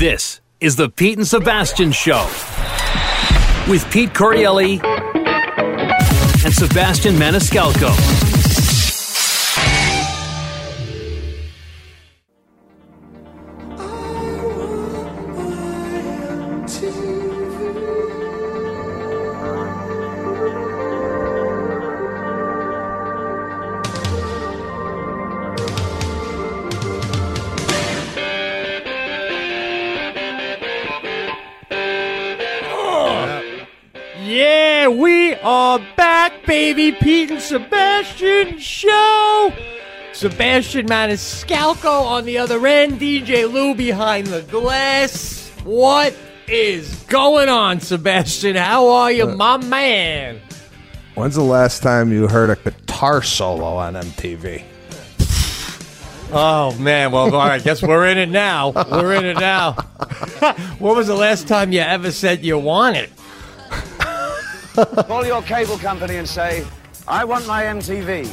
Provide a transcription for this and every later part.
This is the Pete and Sebastian Show with Pete Corielli and Sebastian Maniscalco. Yeah, we are back, baby. Pete and Sebastian Show. Sebastian Maniscalco on the other end. DJ Lou behind the glass. What is going on, Sebastian? How are you, my man? When's the last time you heard a guitar solo on MTV? Oh, man. Well, I guess we're in it now. We're in it now. When was the last time you ever said you want it? Call your cable company and say, I want my MTV.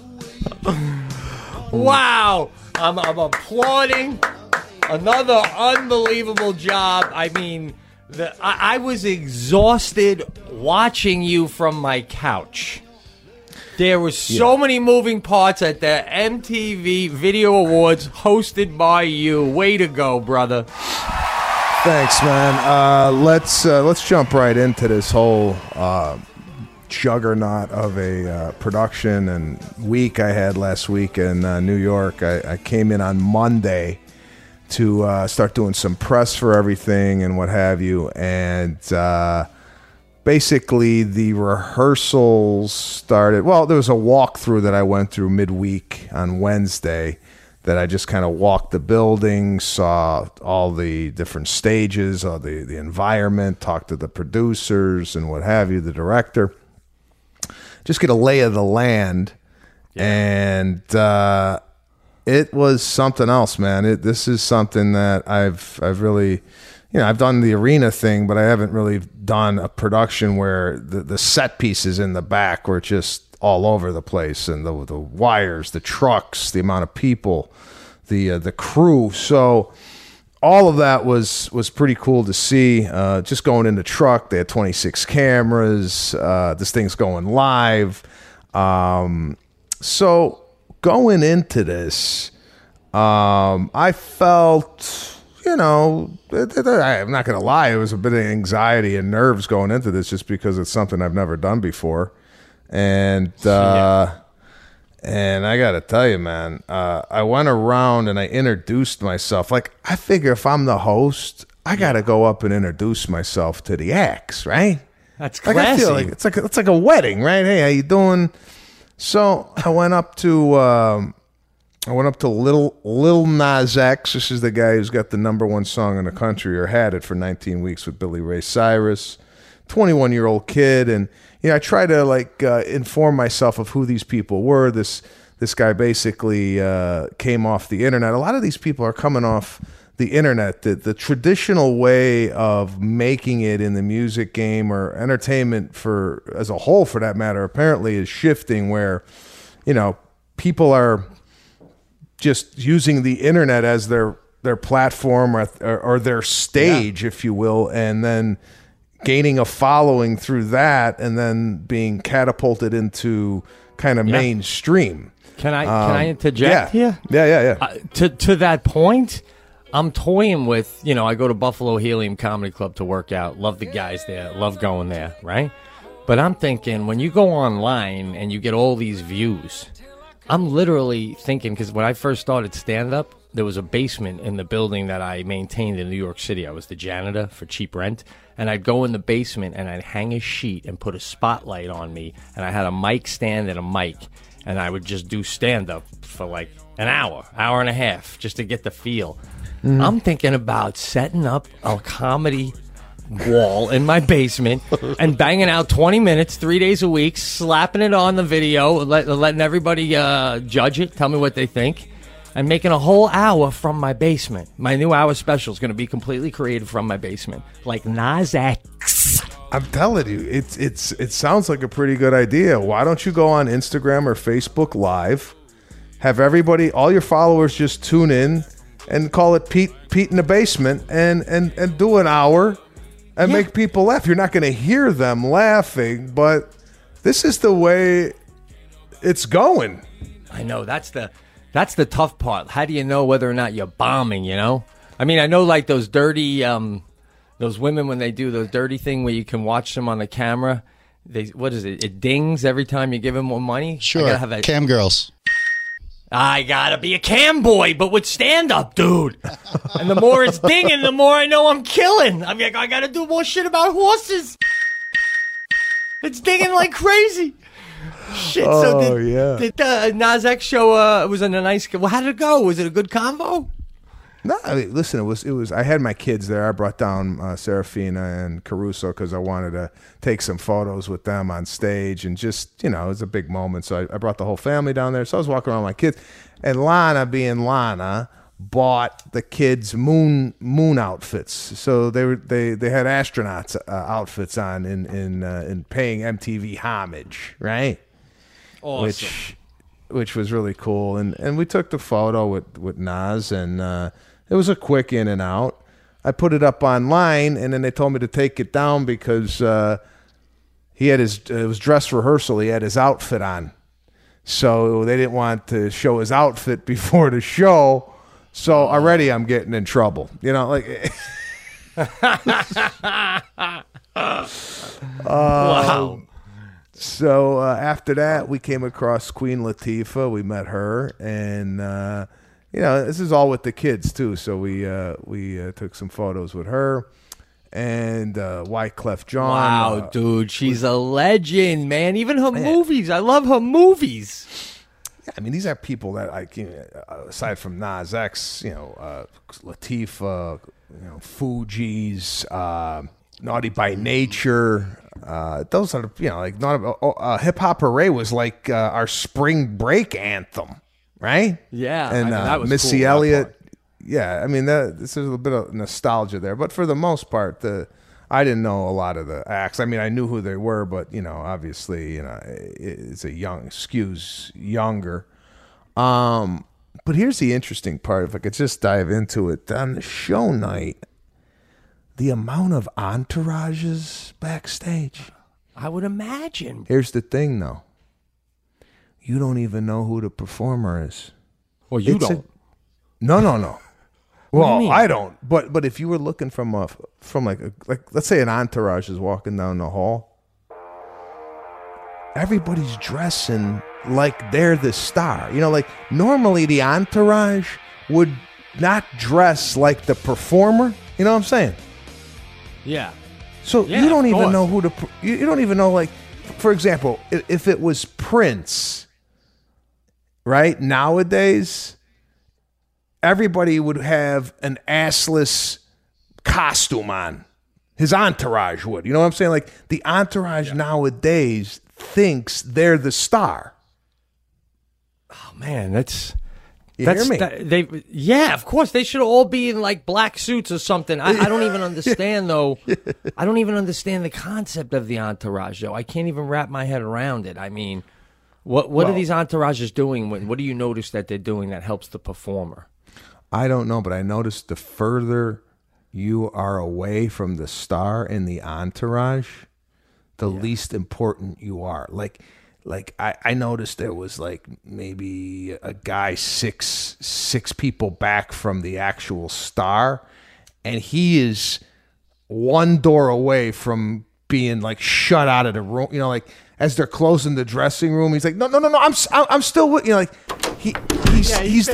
Wow. I'm applauding. Another unbelievable job. I mean, I was exhausted watching you from my couch. There were so many moving parts at the MTV Video Awards hosted by you. Way to go, brother. Thanks, man. Let's jump right into this whole juggernaut of a production and week I had last week in New York. I came in on Monday to start doing some press for everything and what have you, and basically the rehearsals started. Well, there was a walkthrough that I went through midweek on Wednesday that I just kind of walked the building, saw all the different stages of the environment, talked to the producers and what have you, the director. Just get a lay of the land. Yeah. And it was something else, man. This is something that I've really, I've done the arena thing, but I haven't really done a production where the set pieces in the back were just all over the place, and the wires, the trucks, the amount of people, the crew. So all of that was pretty cool to see. Just going in the truck, they had 26 cameras. This thing's going live. So going into this, I felt, I'm not going to lie, it was a bit of anxiety and nerves going into this just because it's something I've never done before. And and I got to tell you, man, I went around and I introduced myself. Like, I figure if I'm the host, I got to go up and introduce myself to the acts, right? That's classy. Like, I feel like it's like a wedding, right? Hey, how you doing? So I went up to Lil Nas X. This is the guy who's got the #1 song in the country, or had it for 19 weeks with Billy Ray Cyrus. 21-year-old kid, and I try to inform myself of who these people were. This guy basically came off the internet. A lot of these people are coming off the internet. The traditional way of making it in the music game or entertainment as a whole, for that matter, apparently is shifting, where people are just using the internet as their platform or their stage, if you will, and then gaining a following through that, and then being catapulted into kind of mainstream. Can I interject here? Yeah. To that point, I'm toying with, I go to Buffalo Helium Comedy Club to work out. Love the guys there. Love going there, right? But I'm thinking, when you go online and you get all these views, I'm literally thinking, because when I first started stand-up, there was a basement in the building that I maintained in New York City. I was the janitor for cheap rent. And I'd go in the basement and I'd hang a sheet and put a spotlight on me. And I had a mic stand and a mic. And I would just do stand-up for like an hour and a half, just to get the feel. Mm-hmm. I'm thinking about setting up a comedy wall in my basement and banging out 20 minutes, 3 days a week, slapping it on the video, letting everybody judge it, tell me what they think. And making a whole hour from my basement. My new hour special is going to be completely created from my basement, like Nas X. I'm telling you, it sounds like a pretty good idea. Why don't you go on Instagram or Facebook Live, have everybody, all your followers, just tune in, and call it Pete in the Basement and do an hour and make people laugh. You're not going to hear them laughing, but this is the way it's going. I know that's the tough part. How do you know whether or not you're bombing? You know, I mean, I know like those dirty, those women when they do those dirty thing where you can watch them on the camera. What is it? It dings every time you give them more money. Sure, cam girls. I gotta be a cam boy, but with stand up, dude. And the more it's dinging, the more I know I'm killing. I'm like, I gotta do more shit about horses. It's dinging like crazy. Shit. So did Nas X show? It was a nice. Well, how did it go? Was it a good convo? No, I mean, listen. It was. I had my kids there. I brought down Serafina and Caruso because I wanted to take some photos with them on stage, and just it was a big moment. So I brought the whole family down there. So I was walking around with my kids, and Lana, being Lana, bought the kids moon outfits. So they had astronauts outfits on in paying MTV homage, right? Awesome. Which was really cool, and we took the photo with Nas, and it was a quick in and out. I put it up online, and then they told me to take it down because he had it was dress rehearsal. He had his outfit on, so they didn't want to show his outfit before the show. So already I'm getting in trouble, like. Wow. So after that, we came across Queen Latifah. We met her, and this is all with the kids too. So we took some photos with her and Wyclef Jean. Wow, dude, she's a legend, man. Even her movies, I love her movies. Yeah, I mean, these are people that aside from Nas X, Latifah, Fugees, Naughty by Nature. Those are Hip Hop Hooray was like our spring break anthem, right? Yeah, and that was Missy cool, Elliott. Yeah, I mean this is a little bit of nostalgia there, but for the most part, I didn't know a lot of the acts. I mean, I knew who they were, but obviously, it's skews younger. But here's the interesting part. If I could just dive into it on the show night. The amount of entourages backstage. I would imagine. Here's the thing, though. You don't even know who the performer is. Well, you don't. No. Well, I I don't. But if you were looking from like let's say an entourage is walking down the hall, everybody's dressing like they're the star. Like normally the entourage would not dress like the performer. You know what I'm saying? Yeah. So you don't even know you don't even know, like, for example, if it was Prince, right? Nowadays, everybody would have an assless costume on. His entourage would. You know what I'm saying? Like, the entourage nowadays thinks they're the star. Oh, man, that's... You hear me? Yeah, of course. They should all be in like black suits or something. I don't even understand, though. I don't even understand the concept of the entourage, though. I can't even wrap my head around it. I mean, what are these entourages doing? What do you notice that they're doing that helps the performer? I don't know, but I noticed the further you are away from the star in the entourage, the least important you are. Like I noticed there was like maybe a guy six people back from the actual star, and he is one door away from being like shut out of the room. Like as they're closing the dressing room, he's like, no, I'm still with you. Like he's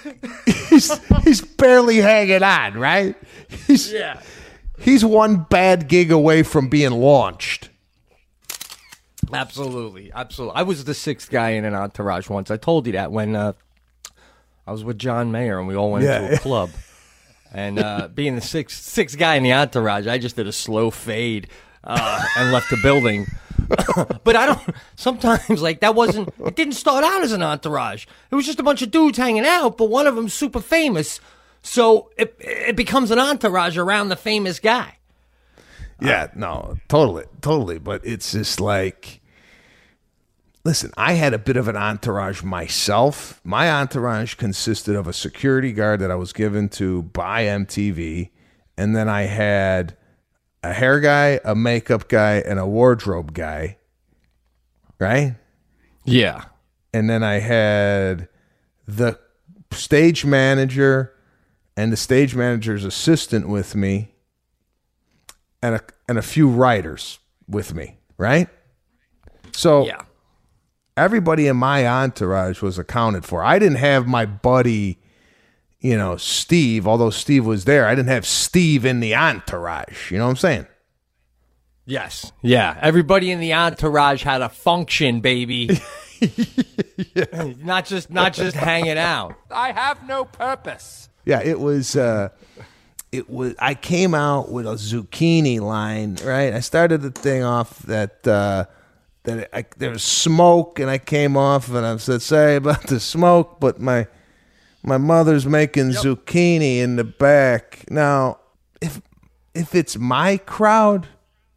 barely hanging on, right? He's one bad gig away from being launched. Absolutely. I was the sixth guy in an entourage once. I told you that when I was with John Mayer and we all went to a club. And being the sixth guy in the entourage, I just did a slow fade and left the building. But sometimes, like, it didn't start out as an entourage. It was just a bunch of dudes hanging out, but one of them's super famous. So it becomes an entourage around the famous guy. Yeah, no, totally. But it's just like, listen, I had a bit of an entourage myself. My entourage consisted of a security guard that I was given to by MTV, and then I had a hair guy, a makeup guy, and a wardrobe guy, right? Yeah. And then I had the stage manager and the stage manager's assistant with me, and a few writers with me, right? So Yeah. everybody in my entourage was accounted for. I didn't have my buddy, Steve, although Steve was there. I didn't have Steve in the entourage. You know what I'm saying? Yes. Yeah. Everybody in the entourage had a function, baby. Yeah. Not just hanging out. I have no purpose. Yeah, it was. I came out with a zucchini line, right? I started the thing off that there was smoke, and I came off, and I said, "Sorry about the smoke, but my mother's making zucchini in the back." Now, if it's my crowd,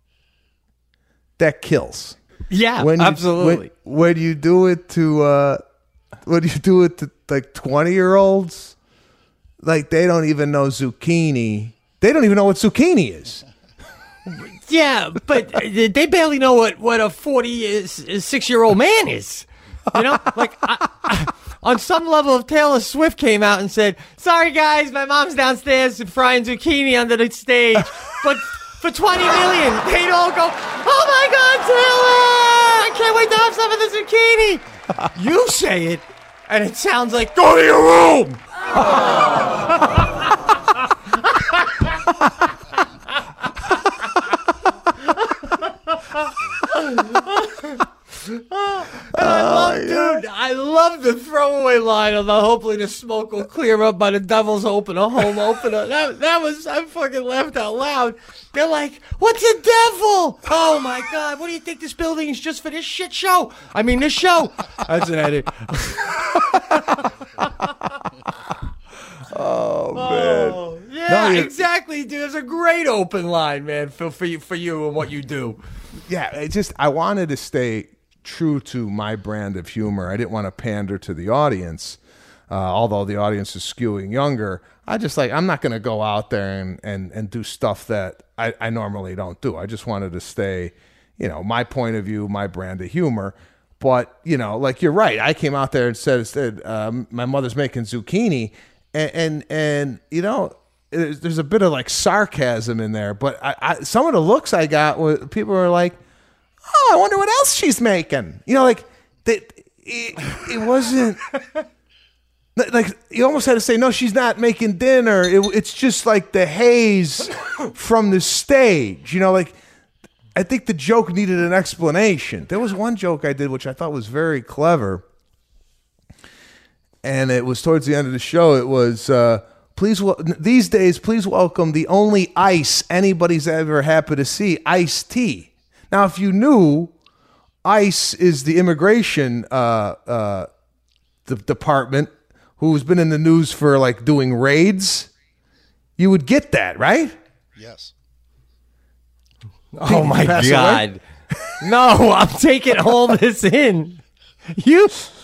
that kills. Yeah, When absolutely. When you do it to like 20-year-olds, like they don't even know zucchini. They don't even know what zucchini is. Yeah, but they barely know what a 46-year-old man is. You know, like on some level, if Taylor Swift came out and said, "Sorry guys, my mom's downstairs frying zucchini under the stage," but for $20 million, they'd all go, "Oh my God, Taylor! I can't wait to have some of the zucchini." You say it, and it sounds like, "Go to your room." I love the throwaway line of the hopefully the smoke will clear up by the devil's opener, home opener. That was, I fucking laughed out loud. They're like, "What's a devil?" Oh my God, what do you think this building is just for this shit show? I mean, this show. That's an edit. Oh man. Yeah, exactly, dude. It's a great open line, man, for you and what you do. Yeah, I wanted to stay true to my brand of humor. I didn't want to pander to the audience, although the audience is skewing younger. I'm not going to go out there and do stuff that I normally don't do. I just wanted to stay, my point of view, my brand of humor. But, like you're right. I came out there and said my mother's making zucchini, and there's a bit of like sarcasm in there. But some of the looks I got, people were like, "Oh, I wonder what else she's making." It wasn't like you almost had to say, "No, she's not making dinner." It's just like the haze from the stage. I think the joke needed an explanation. There was one joke I did which I thought was very clever, and it was towards the end of the show. It was, these days, please welcome the only ice anybody's ever happy to see, Ice-T. Now, if you knew, ICE is the immigration the department who's been in the news for like doing raids, you would get that, right? Yes. Oh my God. No, I'm taking all this in. You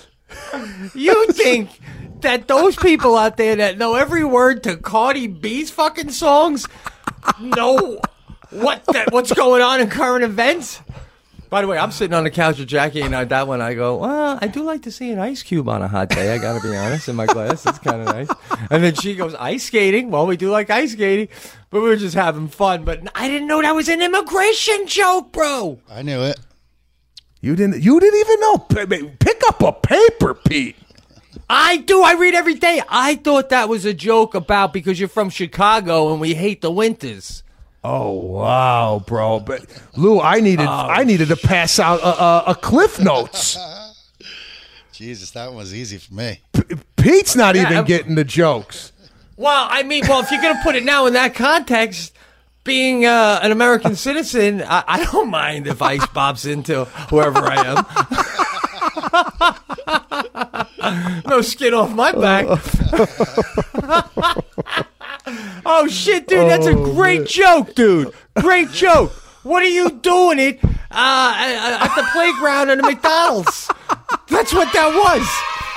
think that those people out there that know every word to Cardi B's fucking songs know what's going on in current events? By the way, I'm sitting on the couch with Jackie, and that one I go, "Well, I do like to see an ice cube on a hot day. I got to be honest, in my glass. It's kind of nice." And then she goes, "Ice skating? Well, we do like ice skating." But we were just having fun. But I didn't know that was an immigration joke, bro. I knew it. You didn't even know. Pick up a paper, Pete. I do. I read every day. I thought that was a joke about because you're from Chicago and we hate the winters. Oh wow, bro! But Lou, I needed to pass out a Cliff Notes. Jesus, that one was easy for me. Pete's not even getting the jokes. Well, I mean, if you're gonna put it now in that context, being an American citizen, I don't mind if Ice bobs into whoever I am. No skin off my back. Oh shit, dude, that's a great joke, dude. Great joke. What are you doing at the playground at the McDonald's? That's what that was.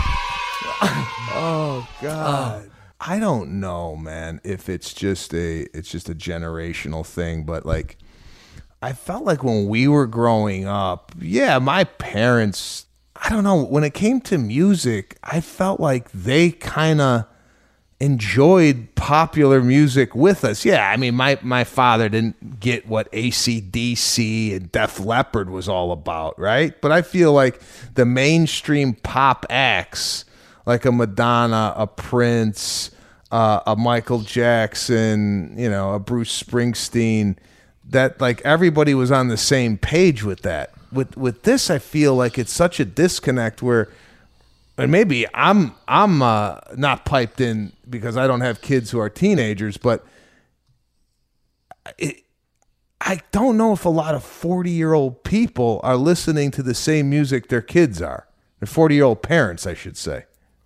Oh God. I don't know, man, if it's just a generational thing, but like I felt like when we were growing up, yeah, my parents, I don't know, when it came to music, I felt like they kind of enjoyed popular music with us. Yeah, I mean, my father didn't get what AC/DC and Def Leppard was all about, right? But I feel like the mainstream pop acts, like a Madonna, a Prince, a Michael Jackson, you know, a Bruce Springsteen, that like everybody was on the same page with that. With this, I feel like it's such a disconnect where, and maybe I'm not piped in because I don't have kids who are teenagers, but I don't know if a lot of 40-year-old people are listening to the same music their kids are. Their 40-year-old parents, I should say.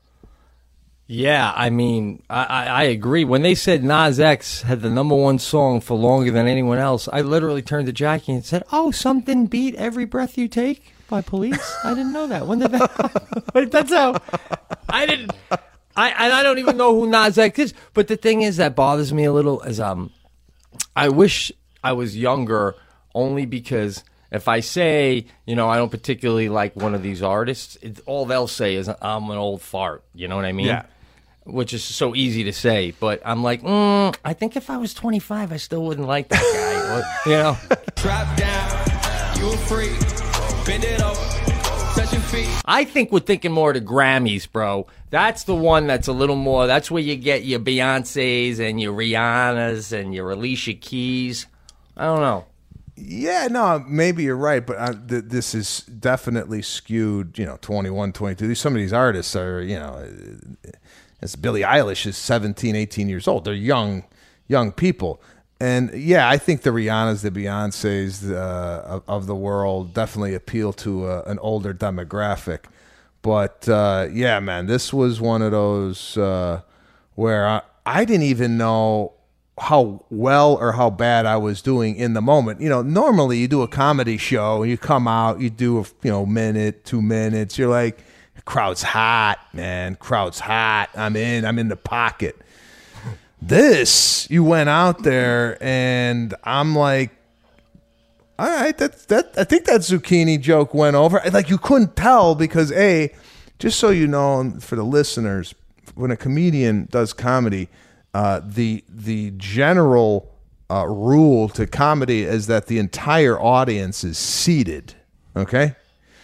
Yeah, I mean, I agree. When they said Nas X had the #1 song for longer than anyone else, I literally turned to Jackie and said, "Oh, something beat Every Breath You Take by Police? I didn't know that. When did that?" Like, that's how I didn't. I don't even know who Nas X is. But the thing is that bothers me a little is I wish I was younger, only because if I say, you know, I don't particularly like one of these artists, all they'll say is I'm an old fart. You know what I mean? Yeah. Which is so easy to say, but I'm like, I think if I was 25, I still wouldn't like that guy. You know? Drop down, you a freak. Bend it over, touch your feet. I think we're thinking more of the Grammys, bro. That's the one that's a little more, that's where you get your Beyoncés and your Rihannas and your Alicia Keys. I don't know. Yeah, no, maybe you're right, but this is definitely skewed, you know, 21, 22. Some of these artists are, you know, as Billie Eilish is 17, 18 years old. They're young people. And yeah, I think the Rihannas, the Beyoncés of the world definitely appeal to an older demographic. But yeah, man, this was one of those where I didn't even know how well or how bad I was doing in the moment. You know, normally you do a comedy show and you come out, you do a minute, 2 minutes. You're like, crowd's hot, man. Crowd's hot. I'm in the pocket. This, you went out there and I'm like, all right, I think that zucchini joke went over. Like, you couldn't tell because just so you know, for the listeners, when a comedian does comedy, the general rule to comedy is that the entire audience is seated. Okay.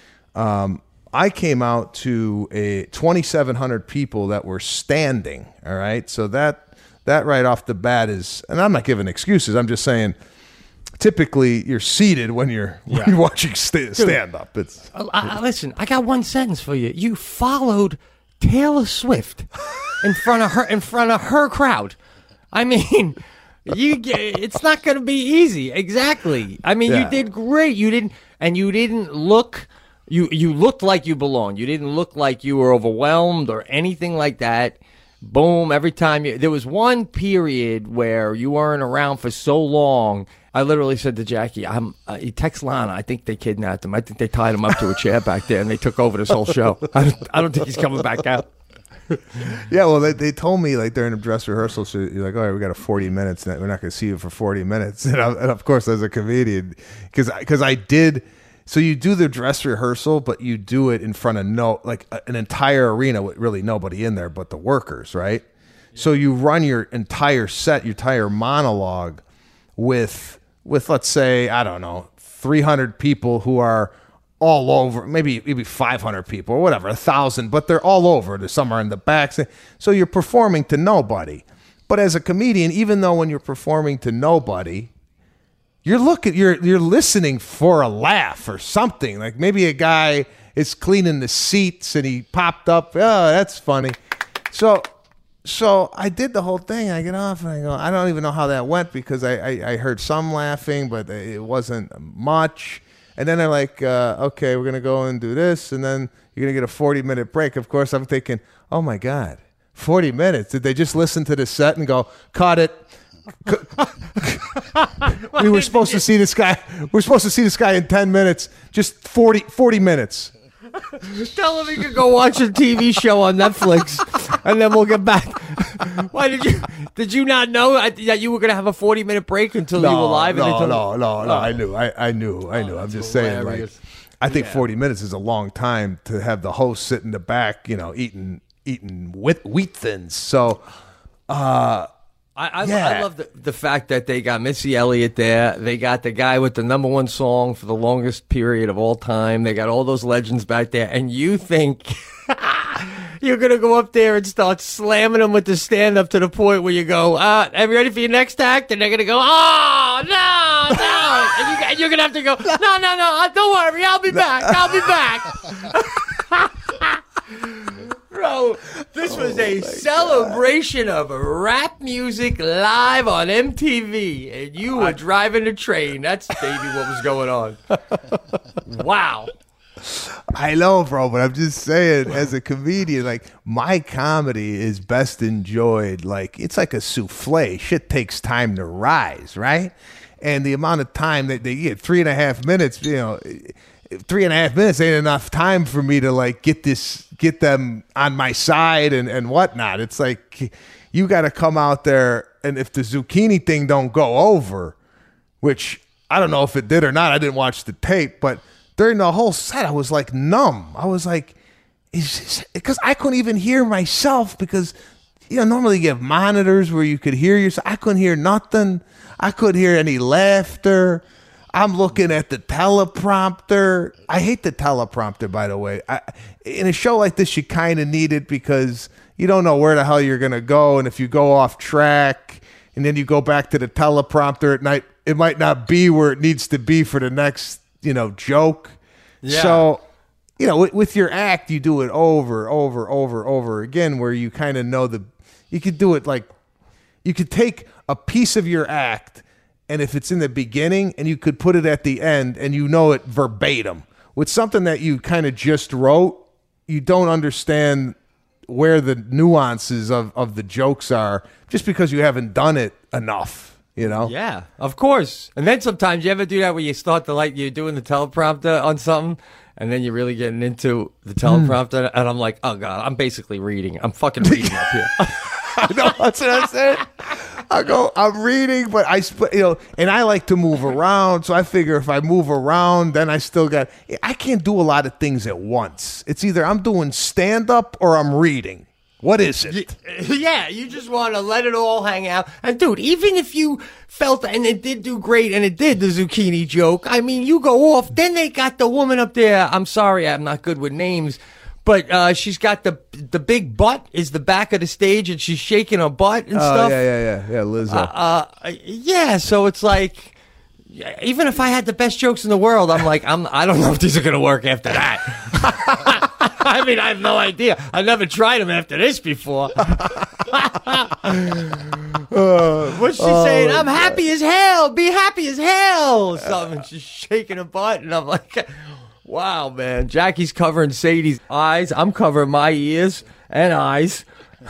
I came out to a 2,700 people that were standing. All right. So that right off the bat is, and I'm not giving excuses. I'm just saying, typically you're seated when you're watching stand up. It's listen. I got one sentence for you. You followed Taylor Swift in front of her crowd. I mean, it's not going to be easy. Exactly. I mean, You did great. You didn't look. You looked like you belonged. You didn't look like you were overwhelmed or anything like that. Boom. Every time there was one period where you weren't around for so long. I literally said to Jackie, he texts Lana, I think they kidnapped him. I think they tied him up to a chair back there and they took over this whole show. I don't think he's coming back out. Yeah, well, they told me like during the dress rehearsal, so you're like, all right, we got 40 minutes. We're not going to see you for 40 minutes. And of course, as a comedian, because I did. So you do the dress rehearsal, but you do it in front of an entire arena with really nobody in there but the workers, right? Yeah. So you run your entire set, your entire monologue with let's say, I don't know, 300 people who are all over, maybe 500 people or whatever, 1,000, but they're all over. There's some are in the back. So you're performing to nobody. But as a comedian, even though when you're performing to nobody, you're listening for a laugh or something. Like maybe a guy is cleaning the seats and he popped up. Oh, that's funny. So I did the whole thing. I get off and I go, I don't even know how that went because I heard some laughing, but it wasn't much. And then they're like, okay, we're going to go and do this. And then you're going to get a 40-minute break. Of course, I'm thinking, oh, my God, 40 minutes. Did they just listen to the set and go, cut it? We were supposed to see this guy. We're supposed to see this guy in 10 minutes. Just 40 minutes. Tell him he can go watch a TV show on Netflix, and then we'll get back. Why did you not know that you were going to have a 40-minute break until you were live? No. I knew. I'm just saying, like, I think 40 minutes is a long time to have the host sit in the back, eating wheat thins. So, I love the fact that they got Missy Elliott there. They got the guy with the #1 song for the longest period of all time. They got all those legends back there. And you think you're going to go up there and start slamming them with the stand-up to the point where you go, are you ready for your next act? And they're going to go, oh, no. And you're going to have to go, no, don't worry. I'll be back. Bro, this was a celebration of rap music live on MTV, and you were driving the train. That's maybe what was going on. Wow. I know, bro, but I'm just saying, as a comedian, like, my comedy is best enjoyed. Like, it's like a souffle. Shit takes time to rise, right? And the amount of time that they get, 3.5 minutes, 3.5 minutes ain't enough time for me to, like, get them on my side and whatnot. It's like, you got to come out there, and if the zucchini thing don't go over, which I don't know if it did or not, I didn't watch the tape, but during the whole set, I was like numb. I was like, because I couldn't even hear myself, because normally you have monitors where you could hear yourself. I couldn't hear nothing. I couldn't hear any laughter. I'm looking at the teleprompter. I hate the teleprompter, by the way. In a show like this, you kind of need it because you don't know where the hell you're going to go. And if you go off track and then you go back to the teleprompter at night, it might not be where it needs to be for the next, joke. Yeah. So, with your act, you do it over again, where you kind of know you could do it like, you could take a piece of your act, and if it's in the beginning, and you could put it at the end, and it verbatim. With something that you kind of just wrote, you don't understand where the nuances of the jokes are just because you haven't done it enough, Yeah, of course. And then sometimes you ever do that where you start you're doing the teleprompter on something, and then you're really getting into the teleprompter, and I'm like, oh, God, I'm basically reading. I'm fucking reading up here. I know, that's what I said. I'm reading, but and I like to move around. So I figure if I move around, then I can't do a lot of things at once. It's either I'm doing stand up or I'm reading. What is it? Yeah, you just want to let it all hang out. And dude, even if you felt, and it did do great, and it did the zucchini joke, I mean, you go off, then they got the woman up there. I'm sorry, I'm not good with names. But she's got the big butt is the back of the stage, and she's shaking her butt and stuff. Yeah, Lizzo. Yeah, so it's like, even if I had the best jokes in the world, I'm like, I don't know if these are going to work after that. I mean, I have no idea. I never tried them after this before. What's she saying? I'm happy as hell. Be happy as hell. Something. She's shaking her butt, and I'm like, wow, man. Jackie's covering Sadie's eyes. I'm covering my ears and eyes.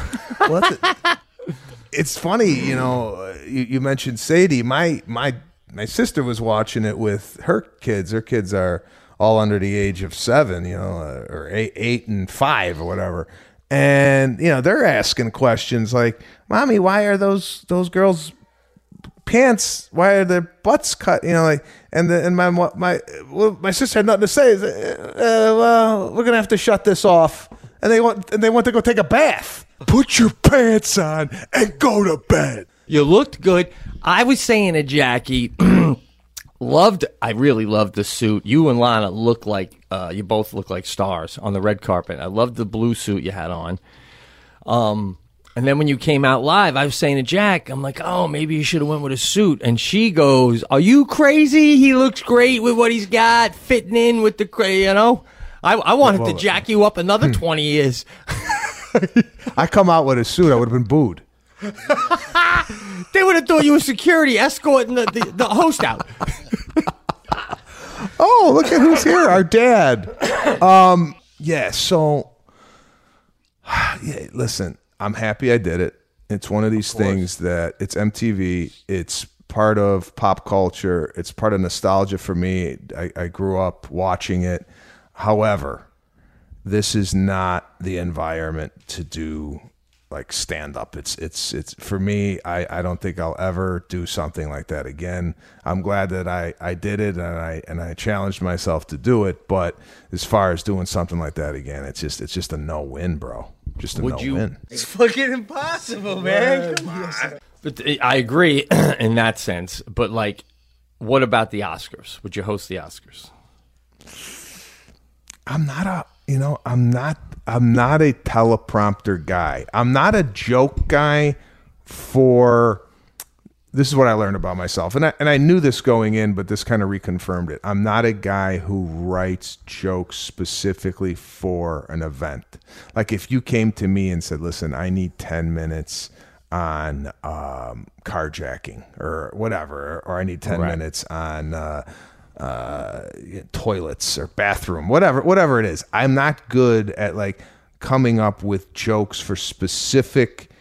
It's funny, you mentioned Sadie. My sister was watching it with her kids. Her kids are all under the age of 7, or 8 and 5 or whatever. And, they're asking questions like, Mommy, why are those girls' pants, why are their butts cut? And my sister had nothing to say. Well, we're gonna have to shut this off. And they want to go take a bath. Put your pants on and go to bed. You looked good. I was saying to Jackie, I really loved the suit. You and Lana look like you both look like stars on the red carpet. I loved the blue suit you had on. And then when you came out live, I was saying to Jack, I'm like, oh, maybe you should have went with a suit. And she goes, are you crazy? He looks great with what he's got, fitting in with the, I wanted to jack you up another 20 years. I come out with a suit, I would have been booed. They would have thought you were security escorting the host out. Oh, look at who's here, our dad. Listen, I'm happy I did it. It's one of these things that it's MTV. It's part of pop culture. It's part of nostalgia for me. I grew up watching it. However, this is not the environment to do like stand up. It's for me. I don't think I'll ever do something like that again. I'm glad that I did it and I challenged myself to do it. But as far as doing something like that again, it's just a no win, bro. Just a no win. It's fucking impossible, man. Come on. But I agree in that sense. But like, what about the Oscars? Would you host the Oscars? I'm not a teleprompter guy. I'm not a joke guy this is what I learned about myself. And I knew this going in, but this kind of reconfirmed it. I'm not a guy who writes jokes specifically for an event. Like if you came to me and said, listen, I need 10 minutes on carjacking or whatever, or I need 10 minutes on toilets or bathroom, whatever it is. I'm not good at like coming up with jokes for specific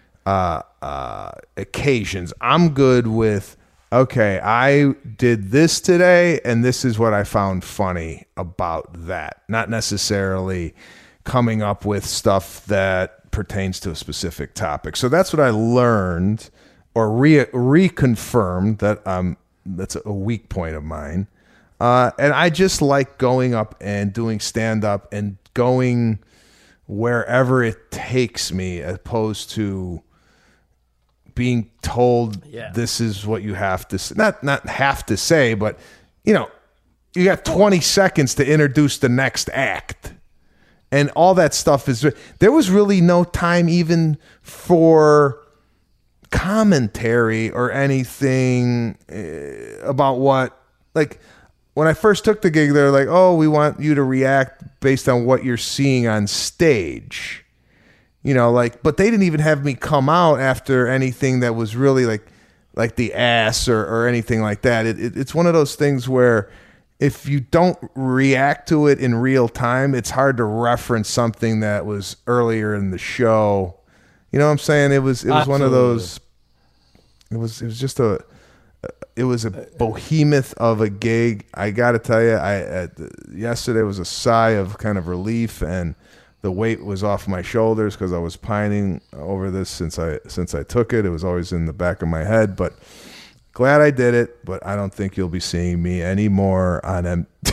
occasions. I'm good with, okay, I did this today and this is what I found funny about that. Not necessarily coming up with stuff that pertains to a specific topic. So that's what I learned or reconfirmed that that's a weak point of mine. And I just like going up and doing stand-up and going wherever it takes me, as opposed to being told this is what you have to say. Not have to say, but, you got 20 seconds to introduce the next act. And all that stuff there was really no time even for commentary or anything about what, like, when I first took the gig, they're like, oh, we want you to react based on what you're seeing on stage. But they didn't even have me come out after anything that was really like the ass or anything like that. It's one of those things where if you don't react to it in real time, it's hard to reference something that was earlier in the show. You know what I'm saying? It was one of those. It was just a behemoth of a gig. I got to tell you, yesterday was a sigh of kind of relief, and the weight was off my shoulders because I was pining over this since I took it. It was always in the back of my head, but glad I did it. But I don't think you'll be seeing me anymore on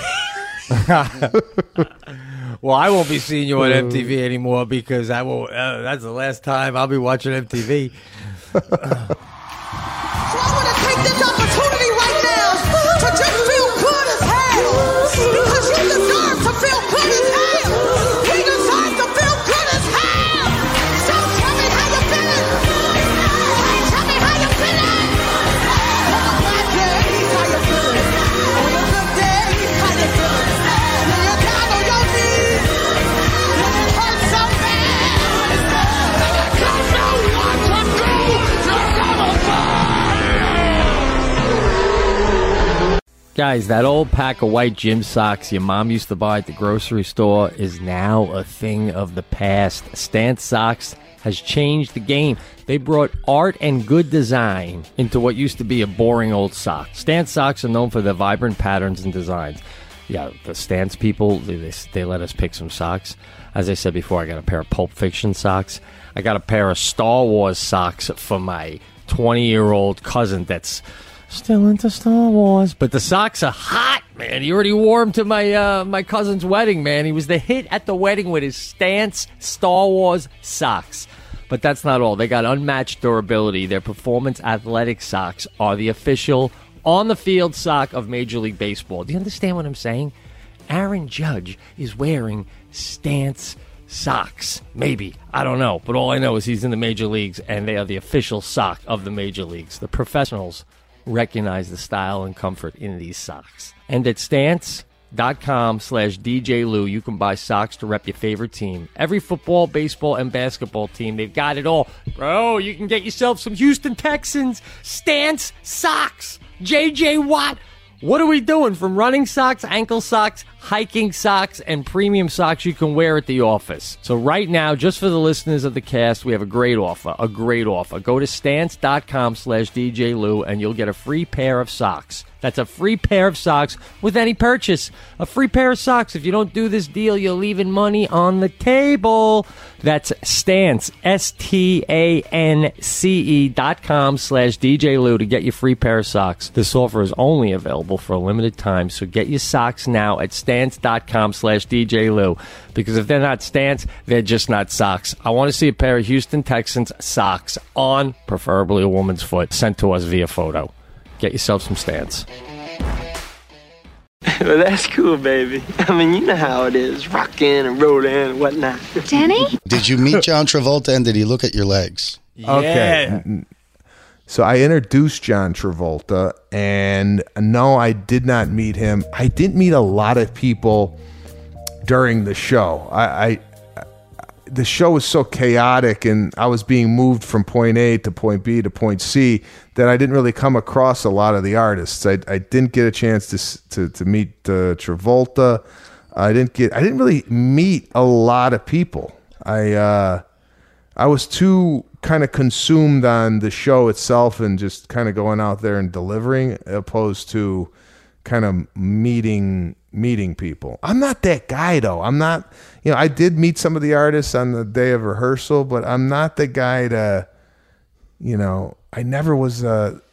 MTV. Well, I won't be seeing you on MTV anymore because I will. That's the last time I'll be watching MTV. So I want to take this opportunity right now to just feel good as hell. Because you deserve to feel good as hell. We deserve to feel good as hell. So tell me how you feeling. Tell me how you feeling. On a bad day, how you feeling. On a good day, how you feeling. When you're down on your knees. When it hurts so bad. And you don't know what to do. You're gonna fall. Guys, that old pack of white gym socks your mom used to buy at the grocery store is now a thing of the past. Stance Socks has changed the game. They brought art and good design into what used to be a boring old sock. Stance Socks are known for their vibrant patterns and designs. Yeah, the Stance people, they let us pick some socks. As I said before, I got a pair of Pulp Fiction socks. I got a pair of Star Wars socks for my 20-year-old cousin that's still into Star Wars. But the socks are hot, man. He already wore them to my cousin's wedding, man. He was the hit at the wedding with his Stance Star Wars socks. But that's not all. They got unmatched durability. Their performance athletic socks are the official on-the-field sock of Major League Baseball. Do you understand what I'm saying? Aaron Judge is wearing Stance socks. Maybe. I don't know. But all I know is he's in the major leagues, and they are the official sock of the major leagues. The professionals recognize the style and comfort in these socks. And at Stance.com/DJ Lou, you can buy socks to rep your favorite team. Every football, baseball, and basketball team, they've got it all. Bro, you can get yourself some Houston Texans Stance socks. JJ Watt. What are we doing? From running socks, ankle socks, hiking socks, and premium socks you can wear at the office. So right now, just for the listeners of the cast, we have a great offer. Go to Stance.com/DJ Lou and you'll get a free pair of socks. That's a free pair of socks with any purchase. A free pair of socks. If you don't do this deal, you're leaving money on the table. That's Stance, STANCE.com/DJ Lou to get your free pair of socks. This offer is only available for a limited time, so get your socks now at Stance.com/DJ Lou. Because if they're not Stance, they're just not socks. I want to see a pair of Houston Texans socks on, preferably a woman's foot, sent to us via photo. Get yourself some Stance. Well, that's cool, baby. I mean, you know how it is, rocking and rolling and whatnot. Danny? Did you meet John Travolta and did he look at your legs? Okay. So I introduced John Travolta, and no, I did not meet him. I didn't meet a lot of people during the show. The show was so chaotic, and I was being moved from point A to point B to point C that I didn't really come across a lot of the artists. I didn't get a chance to meet Travolta. I didn't really meet a lot of people. I was too kind of consumed on the show itself and just kind of going out there and delivering, opposed to kind of meeting people. I'm not that guy though. I'm not, I did meet some of the artists on the day of rehearsal, but I'm not the guy to, I never was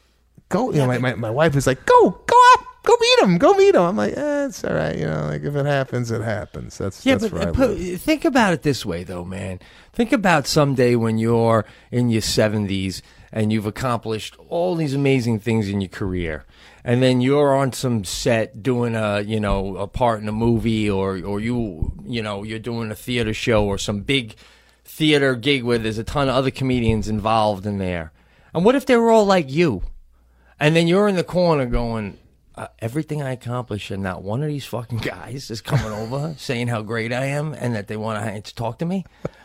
my wife is like, go up, go meet him. I'm like, it's all right. Like if it happens, it happens. That's where I live. Think about it this way though, man. Think about someday when you're in your 70s and you've accomplished all these amazing things in your career. And then you're on some set doing a part in a movie, or you're doing a theater show or some big theater gig where there's a ton of other comedians involved in there. And what if they were all like you? And then you're in the corner going, everything I accomplished, and not one of these fucking guys is coming over saying how great I am and that they want to talk to me.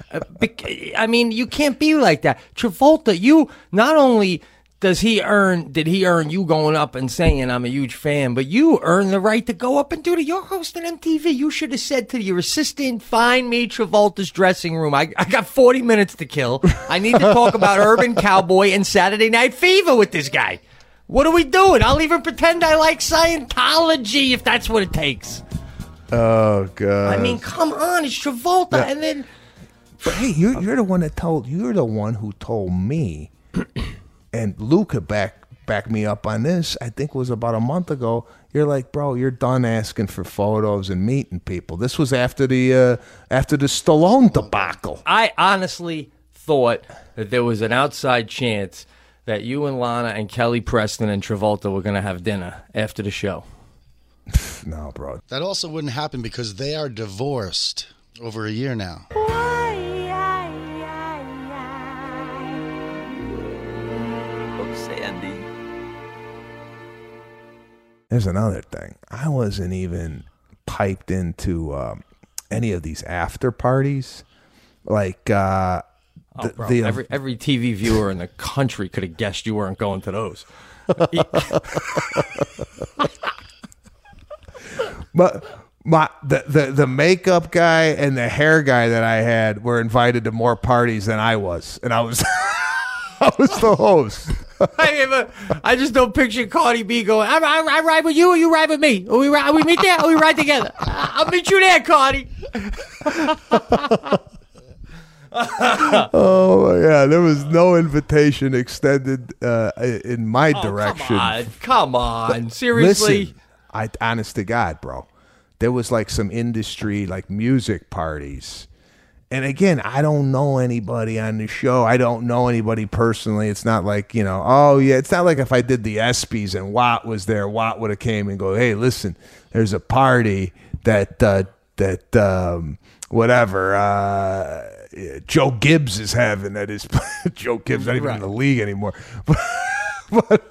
I mean, you can't be like that. Travolta, you not only did he earn you going up and saying I'm a huge fan, but you earned the right to go up and do it. You're hosting MTV. You should have said to your assistant, find me Travolta's dressing room. I got 40 minutes to kill. I need to talk about Urban Cowboy and Saturday Night Fever with this guy. What are we doing? I'll even pretend I like Scientology if that's what it takes. Oh, God. I mean, come on. It's Travolta. Yeah. And then... But hey, you're the one who told me, and Luke could back me up on this. I think it was about a month ago. You're like, bro, you're done asking for photos and meeting people. This was after the Stallone debacle. I honestly thought that there was an outside chance that you and Lana and Kelly Preston and Travolta were going to have dinner after the show. No, bro. That also wouldn't happen because they are divorced over a year now. Sandy. There's another thing. I wasn't even piped into any of these after parties. Like, bro, every TV viewer in the country could have guessed you weren't going to those. But the makeup guy and the hair guy that I had were invited to more parties than I was, and I was I was the host. I just don't picture Cardi B going, I ride with you or you ride with me. Or we meet there or we ride together. I'll meet you there, Cardi. Oh my God! There was no invitation extended in my direction. Come on, seriously. Listen, honest to God, bro, there was like some industry like music parties, and again, I don't know anybody on the show. I don't know anybody personally. It's not like it's not like if I did the ESPYs and Watt was there, Watt would have came and go, hey, listen, there's a party that Joe Gibbs is having that is Joe Gibbs not even in the league anymore, but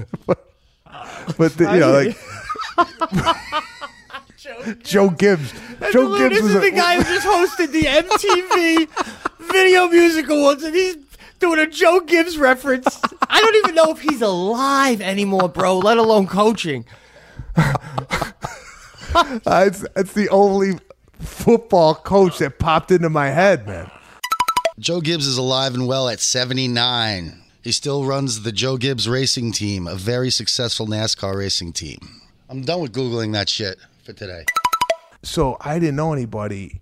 Joe Gibbs. Joe Gibbs was the guy who just hosted the MTV Video Music Awards, and he's doing a Joe Gibbs reference. I don't even know if he's alive anymore, bro, let alone coaching. It's the only football coach that popped into my head, man. Joe Gibbs is alive and well at 79. He still runs the Joe Gibbs Racing Team, a very successful NASCAR racing team. I'm done with Googling that shit for today. So I didn't know anybody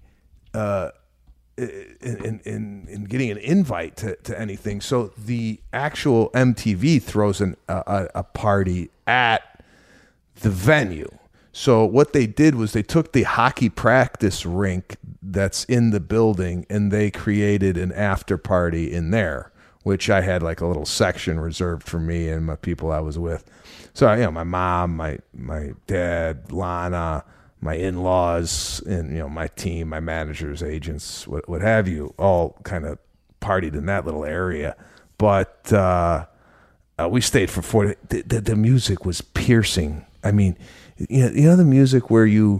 in getting an invite to anything. So the actual MTV throws a party at the venue. So what they did was they took the hockey practice rink that's in the building and they created an after party in there, which I had like a little section reserved for me and my people I was with. So, you know, my mom, my dad, Lana, my in-laws, and, you know, my team, my managers, agents, what have you, all kind of partied in that little area. But we stayed for 40. The music was piercing. I mean, you know the music where you,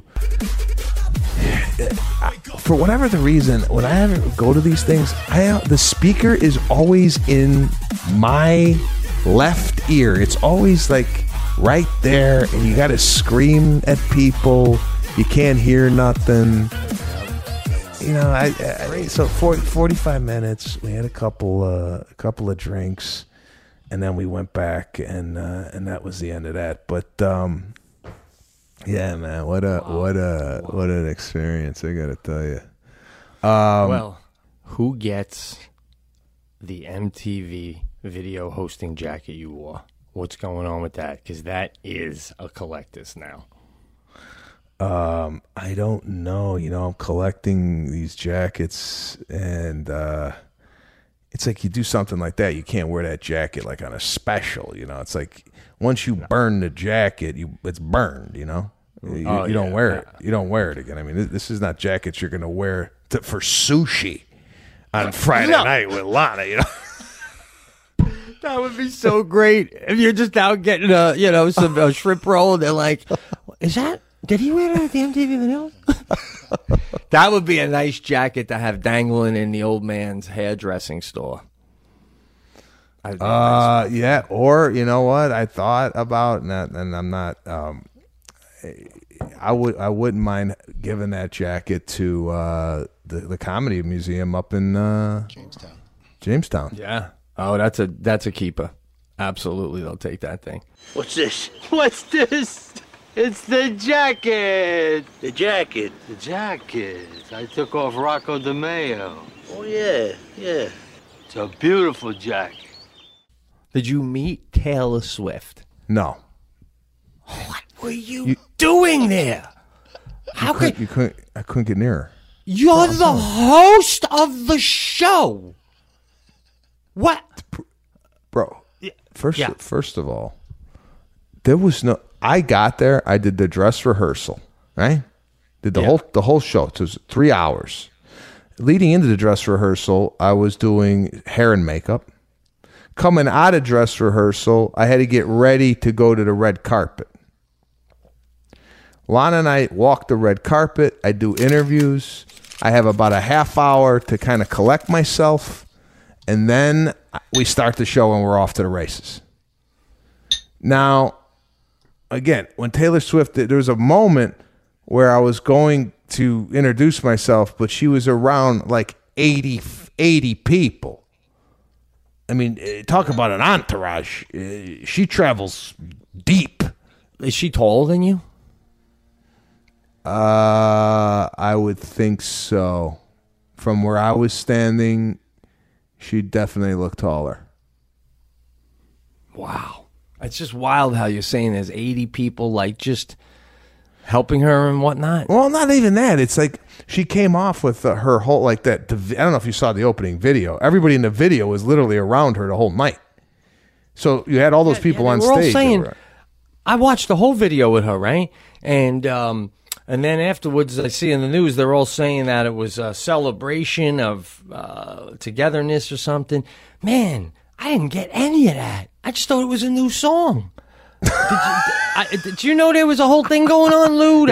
for whatever the reason, when I go to these things, the speaker is always in my left ear. It's always like right there, and you got to scream at people. You can't hear nothing. You know, so 45 minutes. We had a couple of drinks, and then we went back, and that was the end of that. But yeah, man, what an experience! I got to tell you. Well, who gets the MTV video hosting jacket you wore? What's going on with that? Because that is a collector's now. I don't know. You know, I'm collecting these jackets, and it's like you do something like that, you can't wear that jacket like on a special. You know, it's like once you burn the jacket, it's burned. You know, you don't wear it. You don't wear it again. I mean, this is not jackets you're gonna wear for sushi on Friday night with Lana. You know. That would be so great if you're just out getting some shrimp roll, and they're like, did he wear that at the MTV video? That would be a nice jacket to have dangling in the old man's hairdressing store. Yeah, or you know what I thought about, and I'm not. I wouldn't mind giving that jacket to the Comedy Museum up in Jamestown. Yeah. Oh, that's a keeper. Absolutely, they'll take that thing. What's this? What's this? It's the jacket. The jacket. The jacket. I took off Rocco DeMeo. Oh, yeah. It's a beautiful jacket. Did you meet Taylor Swift? No. What were you doing there? I couldn't get near her. You're the host of the show. What? Bro, first of all, there was no... I got there, I did the dress rehearsal, right? Did the whole show. It was 3 hours. Leading into the dress rehearsal, I was doing hair and makeup. Coming out of dress rehearsal, I had to get ready to go to the red carpet. Lana and I walk the red carpet. I do interviews. I have about a half hour to kind of collect myself. And then we start the show and we're off to the races. Now, again, when Taylor Swift, there was a moment where I was going to introduce myself, but she was around like 80 people. I mean, talk about an entourage. She travels deep. Is she taller than you? I would think so. From where I was standing, she definitely looked taller. Wow. It's just wild how you're saying there's 80 people like just helping her and whatnot. Well, not even that. It's like she came off with her whole like that. I don't know if you saw the opening video. Everybody in the video was literally around her the whole night. So you had all those people on stage. All saying, I watched the whole video with her, right? And then afterwards, I see in the news they're all saying that it was a celebration of togetherness or something. Man, I didn't get any of that. I just thought it was a new song. Did you know there was a whole thing going on, Lou?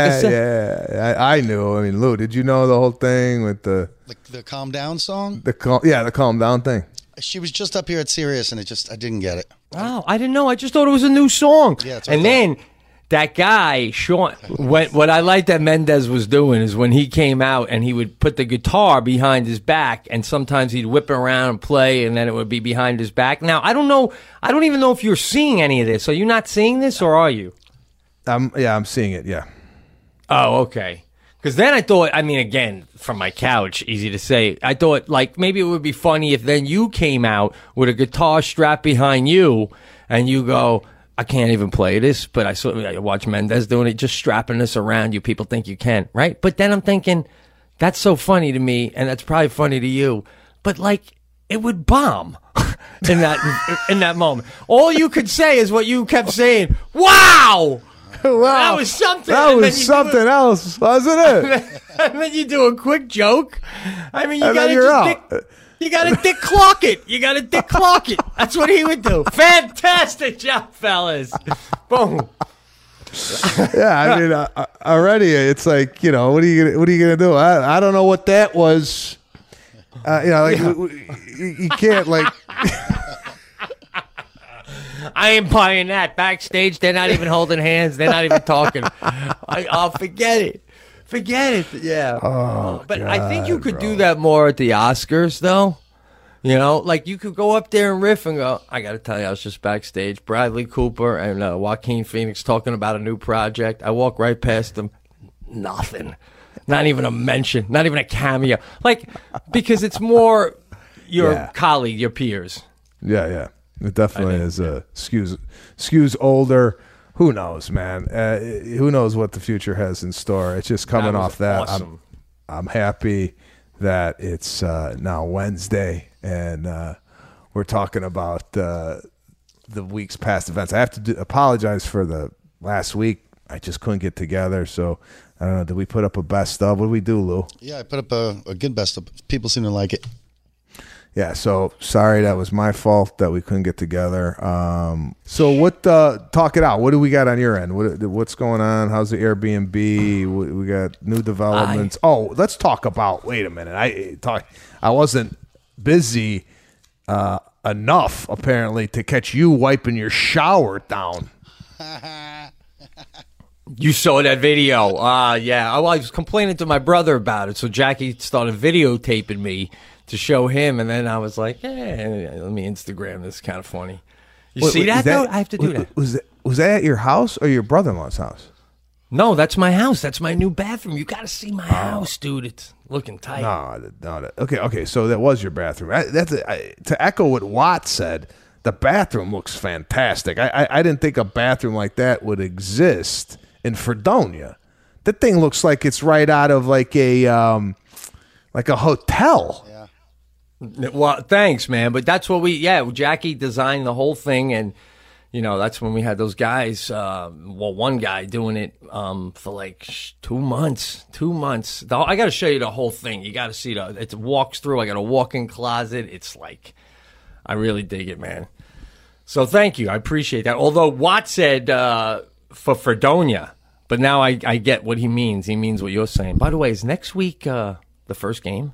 I knew. I mean, Lou, did you know the whole thing with the Calm Down song? The Calm Down thing. She was just up here at Sirius, and I didn't get it. Oh, I didn't know. I just thought it was a new song. Yeah, and then that guy, Sean, what I like that Mendez was doing is when he came out and he would put the guitar behind his back, and sometimes he'd whip it around and play, and then it would be behind his back. Now, I don't know. I don't even know if you're seeing any of this. Are you not seeing this, or are you? I'm seeing it, yeah. Oh, okay. Because then I thought, I mean, again, from my couch, easy to say, I thought, like, maybe it would be funny if then you came out with a guitar strapped behind you, and you go, I can't even play this, but I watch Mendez doing it, just strapping this around you. People think you can, right? But then I'm thinking, that's so funny to me, and that's probably funny to you. But, like, it would bomb in that moment. All you could say is what you kept saying, wow! Wow. That was something. That was something else, wasn't it? And then you do a quick joke. I mean, you gotta Dick Clark it. You gotta Dick Clark it. That's what he would do. Fantastic job, fellas. Boom. Yeah, I mean, already it's like, you know, what are you gonna do? I don't know what that was. You can't like. I ain't buying that. Backstage, they're not even holding hands. They're not even talking. I'll forget it. Forget it. Yeah. Oh, but God, I think you could do that more at the Oscars, though. You know, like you could go up there and riff and go, I got to tell you, I was just backstage. Bradley Cooper and Joaquin Phoenix talking about a new project. I walk right past them. Nothing. Not even a mention. Not even a cameo. Like, because it's more your colleague, your peers. Yeah. It definitely is skews older. Who knows, man? Who knows what the future has in store? It's just coming off that. Awesome. I'm happy that it's now Wednesday, and we're talking about the week's past events. I have to apologize for the last week. I just couldn't get together, so I don't know. Did we put up a best of? What did we do, Lou? Yeah, I put up a good best of. People seem to like it. Yeah, so sorry, that was my fault that we couldn't get together. So what? Talk it out. What do we got on your end? What's going on? How's the Airbnb? We got new developments. Let's talk about. Wait a minute. I wasn't busy enough apparently to catch you wiping your shower down. You saw that video. Yeah. I was complaining to my brother about it, so Jackie started videotaping me to show him, and then I was like, let me Instagram this. Kind of funny. See that, though? I have to do that. Was that at your house or your brother-in-law's house? No, that's my house. That's my new bathroom. You got to see my house, dude. It's looking tight. No. Okay. So that was your bathroom. To echo what Watt said, the bathroom looks fantastic. I didn't think a bathroom like that would exist in Fredonia. That thing looks like it's right out of like a hotel. Yeah. Well, thanks, man. But that's what Jackie designed the whole thing, and you know that's when we had those guys. One guy doing it for like 2 months. 2 months. I got to show you the whole thing. You got to see it walks through. I got a walk-in closet. It's like, I really dig it, man. So thank you. I appreciate that. Although Watt said for Fredonia, but now I get what he means. He means what you're saying. By the way, is next week the first game?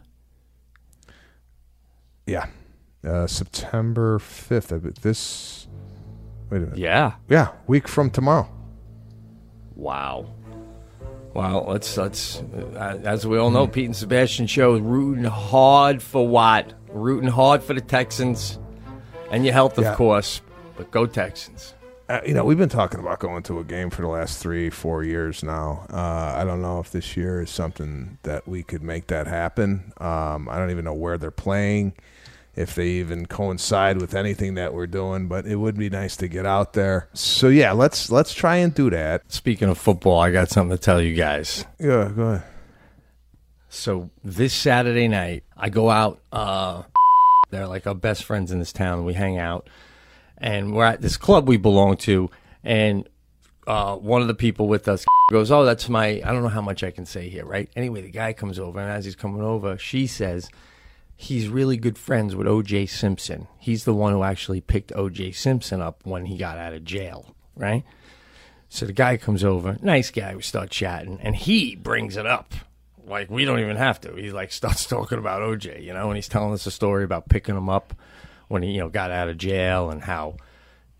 Yeah. September 5th. Wait a minute. Yeah, week from tomorrow. Wow. Well, let's as we all know, Pete and Sebastian show is rooting hard for Watt, rooting hard for the Texans, and your health, of course. But go Texans. We've been talking about going to a game for the last 3-4 years now. I don't know if this year is something that we could make that happen. I don't even know where they're playing, if they even coincide with anything that we're doing, but it would be nice to get out there. So yeah, let's try and do that. Speaking of football, I got something to tell you guys. Yeah, go ahead. So this Saturday night, I go out. They're like our best friends in this town. We hang out, and we're at this club we belong to, and one of the people with us goes, that's I don't know how much I can say here, right? Anyway, the guy comes over, and as he's coming over, she says, he's really good friends with O.J. Simpson. He's the one who actually picked O.J. Simpson up when he got out of jail, right? So the guy comes over, nice guy, we start chatting, and he brings it up. Like, we don't even have to. He, like, starts talking about O.J., and he's telling us a story about picking him up when he, got out of jail and how,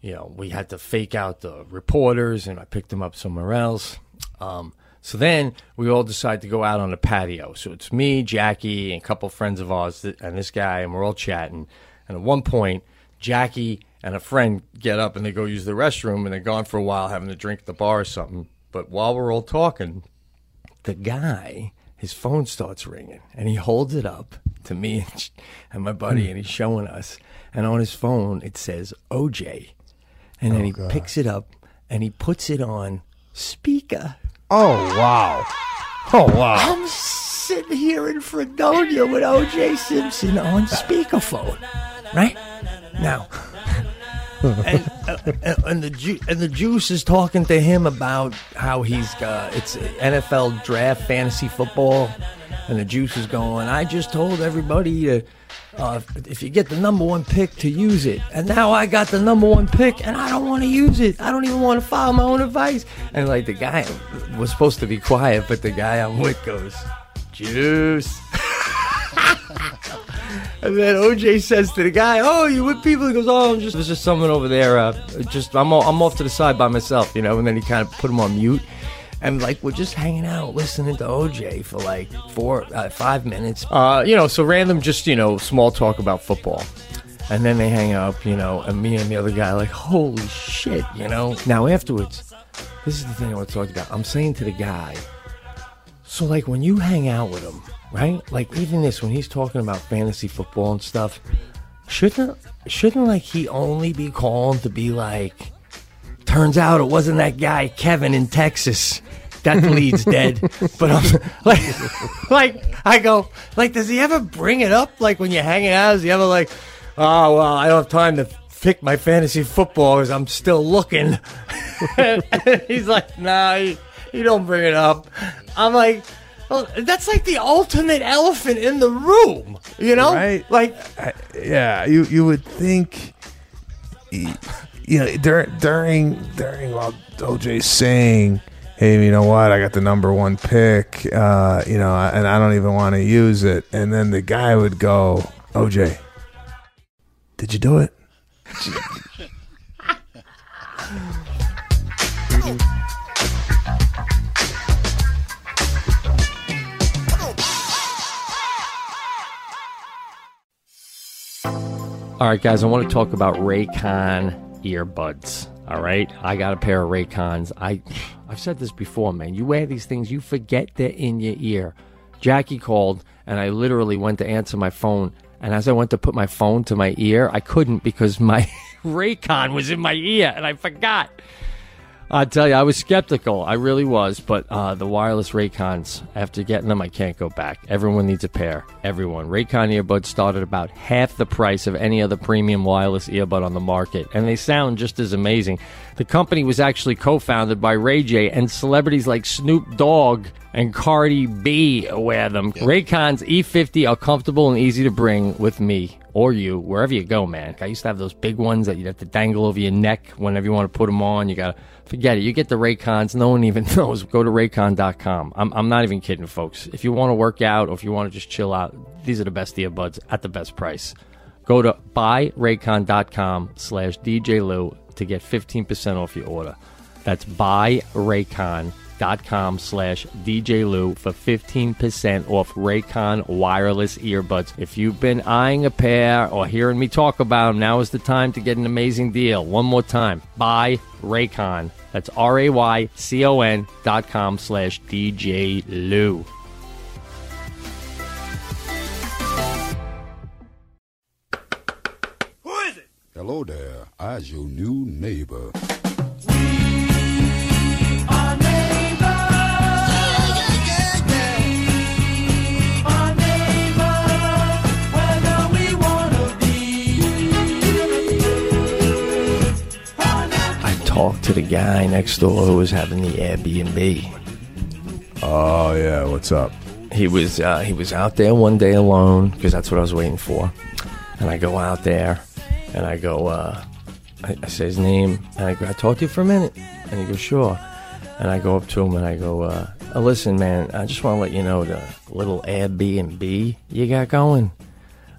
we had to fake out the reporters, and I picked them up somewhere else. So then we all decided to go out on the patio. So it's me, Jackie, and a couple friends of ours, and this guy, and we're all chatting. And at one point, Jackie and a friend get up and they go use the restroom, and they're gone for a while having a drink at the bar or something. But while we're all talking, the guy, his phone starts ringing, and he holds it up to me and my buddy, and he's showing us. And on his phone, it says OJ. And then he picks it up, and he puts it on speaker. Oh, wow. Oh, wow. I'm sitting here in Fredonia with O.J. Simpson on speakerphone, right? Now, and the Juice is talking to him about how it's NFL draft fantasy football, and the Juice is going, I just told everybody to, if you get the number 1 pick, to use it. And now I got the number 1 pick, and I don't want to use it. I don't even want to follow my own advice. And like the guy was supposed to be quiet, but the guy I'm with goes, Juice. And then OJ says to the guy, oh, you with people? He goes, oh, there's just someone over there. I'm off to the side by myself, And then he kind of put him on mute. And, we're just hanging out, listening to OJ for, 5 minutes. So random, just, small talk about football. And then they hang up, and me and the other guy, holy shit, Now, afterwards, this is the thing I want to talk about. I'm saying to the guy, so, when you hang out with him, right? Even this, when he's talking about fantasy football and stuff, shouldn't he only be calling to be turns out it wasn't that guy, Kevin in Texas. That lead's dead. But I'm I go, does he ever bring it up? When you're hanging out, is he ever oh, well, I don't have time to pick my fantasy football because I'm still looking. And he's like, nah, you don't bring it up. I'm like, well, that's the ultimate elephant in the room, Right? Yeah, you would think, during while OJ's saying, hey, you know what? I got the number 1 pick, and I don't even want to use it. And then the guy would go, OJ, did you do it? All right, guys, I want to talk about Raycon earbuds. All right, I got a pair of Raycons. I've said this before, man. You wear these things, you forget they're in your ear. Jackie called, and I literally went to answer my phone. And as I went to put my phone to my ear, I couldn't because my Raycon was in my ear, and I forgot. I tell you, I was skeptical. I really was. But the wireless Raycons, after getting them, I can't go back. Everyone needs a pair. Everyone. Raycon earbuds start at about half the price of any other premium wireless earbud on the market. And they sound just as amazing. The company was actually co-founded by Ray J, and celebrities like Snoop Dogg and Cardi B wear them. Yep. Raycons E50 are comfortable and easy to bring with me or you, wherever you go, man. I used to have those big ones that you'd have to dangle over your neck whenever you want to put them on. You got to forget it. You get the Raycons. No one even knows. Go to Raycon.com. I'm not even kidding, folks. If you want to work out or if you want to just chill out, these are the best earbuds at the best price. Go to buyraycon.com/DJ Lou to get 15% off your order. That's buyraycon.com/DJ Lou for 15% off Raycon wireless earbuds. If you've been eyeing a pair or hearing me talk about them, now is the time to get an amazing deal. One more time, buy Raycon. That's RAYCON.com/DJ Lou. Who is it? Hello there, I's your new neighbor. Talk to the guy next door who was having the Airbnb. Oh yeah, what's up? He was out there one day alone because that's what I was waiting for. And I go out there, and I go, I say his name, and I go, I talk to you for a minute, and he goes, sure. And I go up to him and I go, listen, man, I just want to let you know the little Airbnb you got going.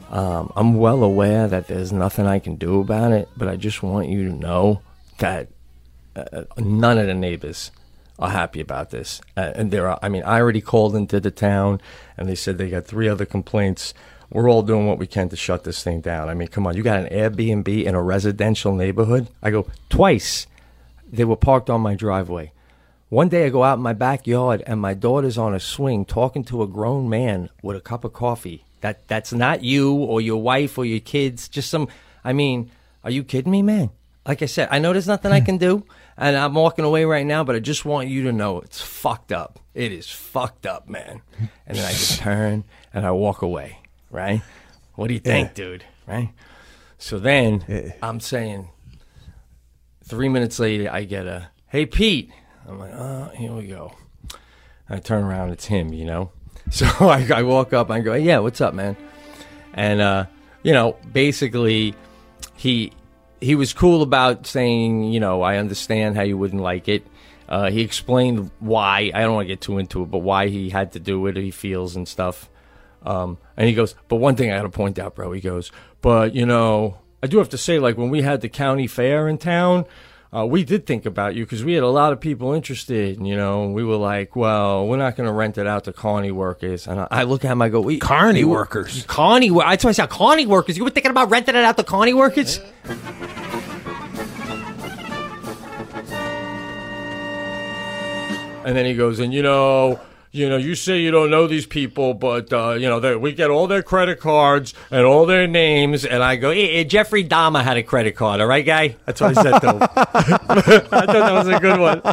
I'm well aware that there's nothing I can do about it, but I just want you to know that none of the neighbors are happy about this. And I already called into the town, and they said they got 3 other complaints. We're all doing what we can to shut this thing down. I mean, come on, you got an Airbnb in a residential neighborhood? I go, twice they were parked on my driveway. One day I go out in my backyard, and my daughter's on a swing talking to a grown man with a cup of coffee. That's not you or your wife or your kids. Just some, I mean, are you kidding me, man? Like I said, I know there's nothing I can do, and I'm walking away right now, but I just want you to know it's fucked up. It is fucked up, man. And then I just turn and I walk away, right? What do you think, dude? Right? So then I'm saying 3 minutes later, I get a, hey, Pete. I'm like, oh, here we go. I turn around, it's him, you know? So I walk up, I go, hey, yeah, what's up, man? And, basically he was cool about saying, I understand how you wouldn't like it. He explained why, I don't want to get too into it, but why he had to do it, he feels and stuff. And he goes, but one thing I got to point out, bro, he goes, but, I do have to say, like, when we had the county fair in town, we did think about you because we had a lot of people interested. And, we were like, well, we're not going to rent it out to carny workers. And I look at him, I go, wait, carny workers? Carny workers? That's why I said carny workers. You were thinking about renting it out to carny workers? And then he goes, and you say you don't know these people, but, we get all their credit cards and all their names. And I go, hey, Jeffrey Dahmer had a credit card. All right, guy? That's what I said to him. I thought that was a good one.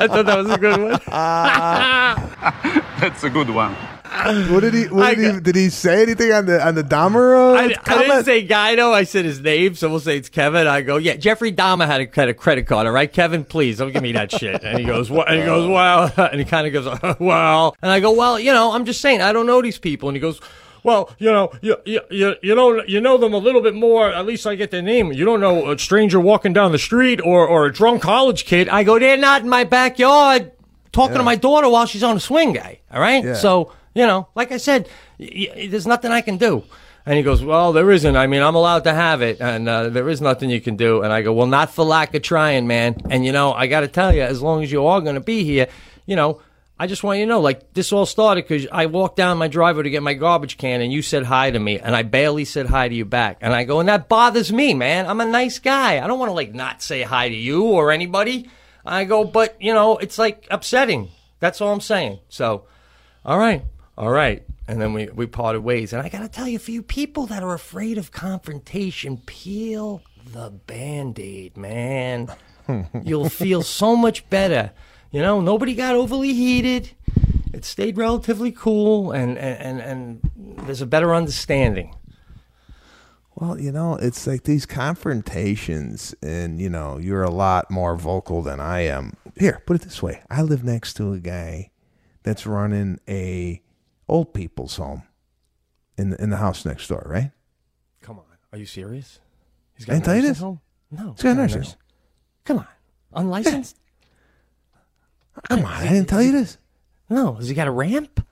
That's a good one. What did he say anything on the Dahmer I didn't say Guido. I said his name, so we'll say it's Kevin. I go, yeah, Jeffrey Dahmer had a credit card. All right, Kevin, please don't give me that shit. And he goes, what? And he goes, well, and he kind of goes, well, and I go, well, I'm just saying, I don't know these people. And he goes, well, you know them a little bit more. At least I get their name. You don't know a stranger walking down the street or a drunk college kid. I go, they're not in my backyard talking to my daughter while she's on a swing, guy. All right, so. Like I said, there's nothing I can do. And he goes, well, there isn't. I mean, I'm allowed to have it, and there is nothing you can do. And I go, well, not for lack of trying, man. And, I got to tell you, as long as you are going to be here, I just want you to know, like, this all started because I walked down my driveway to get my garbage can, and you said hi to me, and I barely said hi to you back. And I go, and that bothers me, man. I'm a nice guy. I don't want to, like, not say hi to you or anybody. I go, but, it's, like, upsetting. That's all I'm saying. So, all right. And then we parted ways. And I got to tell you, for you people that are afraid of confrontation, peel the Band-Aid, man. You'll feel so much better. Nobody got overly heated. It stayed relatively cool, and there's a better understanding. Well, it's like these confrontations, and, you're a lot more vocal than I am. Here, put it this way. I live next to a guy that's running a old people's home in the house next door, right? Come on. Are you serious? He's got a nursing home? No. He's got a nursing home. Come on. Unlicensed? Come on. I didn't tell you this. No. Has he got a ramp?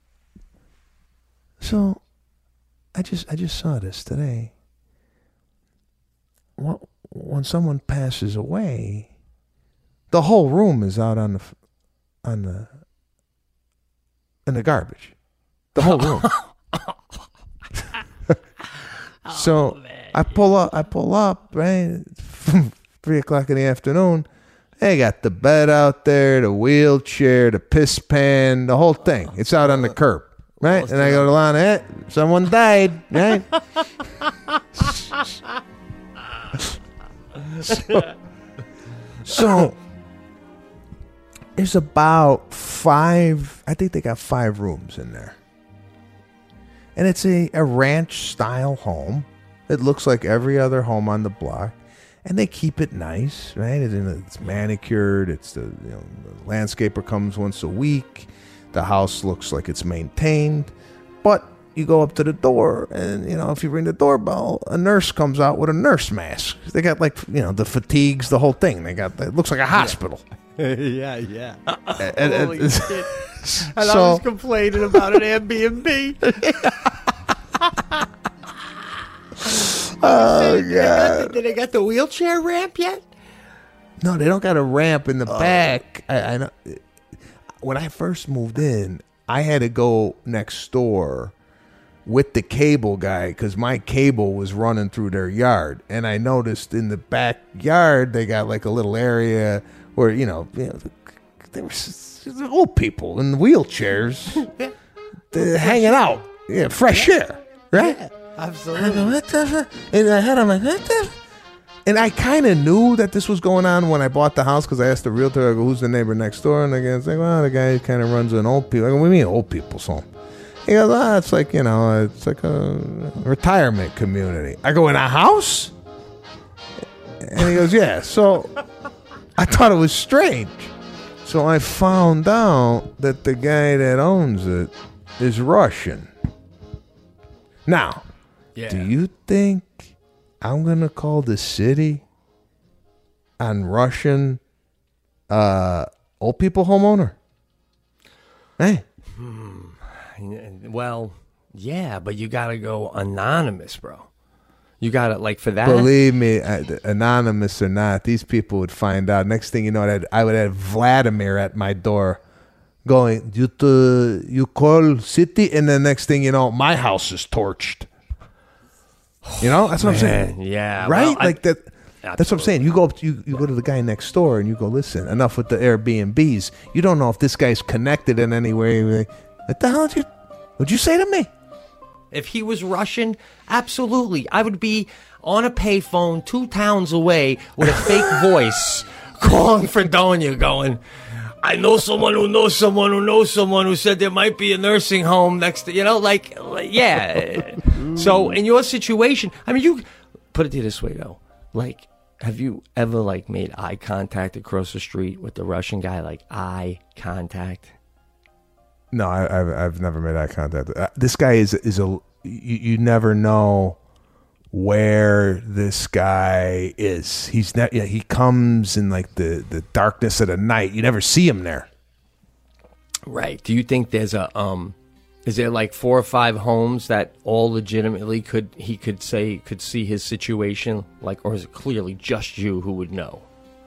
So, I just saw this today. When someone passes away, the whole room is out in the garbage. The whole room. So I pull up, right? 3:00 in the afternoon. They got the bed out there, the wheelchair, the piss pan, the whole thing. It's out on the curb, right? And I go to Lana, someone died, right? So there's about 5, I think they got 5 rooms in there. And it's a ranch-style home. It looks like every other home on the block. And they keep it nice, right? It's manicured. The landscaper comes once a week. The house looks like it's maintained. But you go up to the door, and, if you ring the doorbell, a nurse comes out with a nurse mask. They got, the fatigues, the whole thing. It looks like a hospital. Yeah. Holy shit. And I was complaining about an Airbnb. Oh, God. Did they got the wheelchair ramp yet? No, they don't got a ramp in the back. I know. When I first moved in, I had to go next door with the cable guy because my cable was running through their yard. And I noticed in the backyard, they got like a little area where, there were old people in wheelchairs hanging out. Yeah, fresh air, right? Yeah, absolutely. I go, what the fuck? In my head, I'm like, what the? And I kind of knew that this was going on when I bought the house because I asked the realtor, I go, who's the neighbor next door? And the guy's like, well, the guy kind of runs an old people. I go, what do you mean old people's home? He goes, it's like, it's like a retirement community. I go, in a house? And he goes, yeah. So I thought it was strange. So I found out that the guy that owns it is Russian. Now, do you think I'm going to call the city on Russian old people homeowner? Hey. Well, yeah, but you got to go anonymous, bro. You got to, like, for that. Believe me, anonymous or not, these people would find out. Next thing you know, I would have Vladimir at my door going, you call city, and the next thing you know, my house is torched. That's what I'm saying. Yeah. Right? Well, that. That's what I'm saying. You go to the guy next door and you go, listen, enough with the Airbnbs. You don't know if this guy's connected in any way. What the hell would you say to me? If he was Russian, absolutely. I would be on a payphone 2 towns away with a fake voice calling for Donya going, I know someone who knows someone who knows someone who said there might be a nursing home next to, yeah. So in your situation, I mean, you put it this way, though. Like, have you ever, made eye contact across the street with the Russian guy? Like, eye contact? No, I've never made eye contact. This guy is you never know where this guy is. He comes in the darkness of the night. You never see him there. Right. Do you think there's is there 4 or 5 homes that all legitimately could see his situation, or is it clearly just you who would know?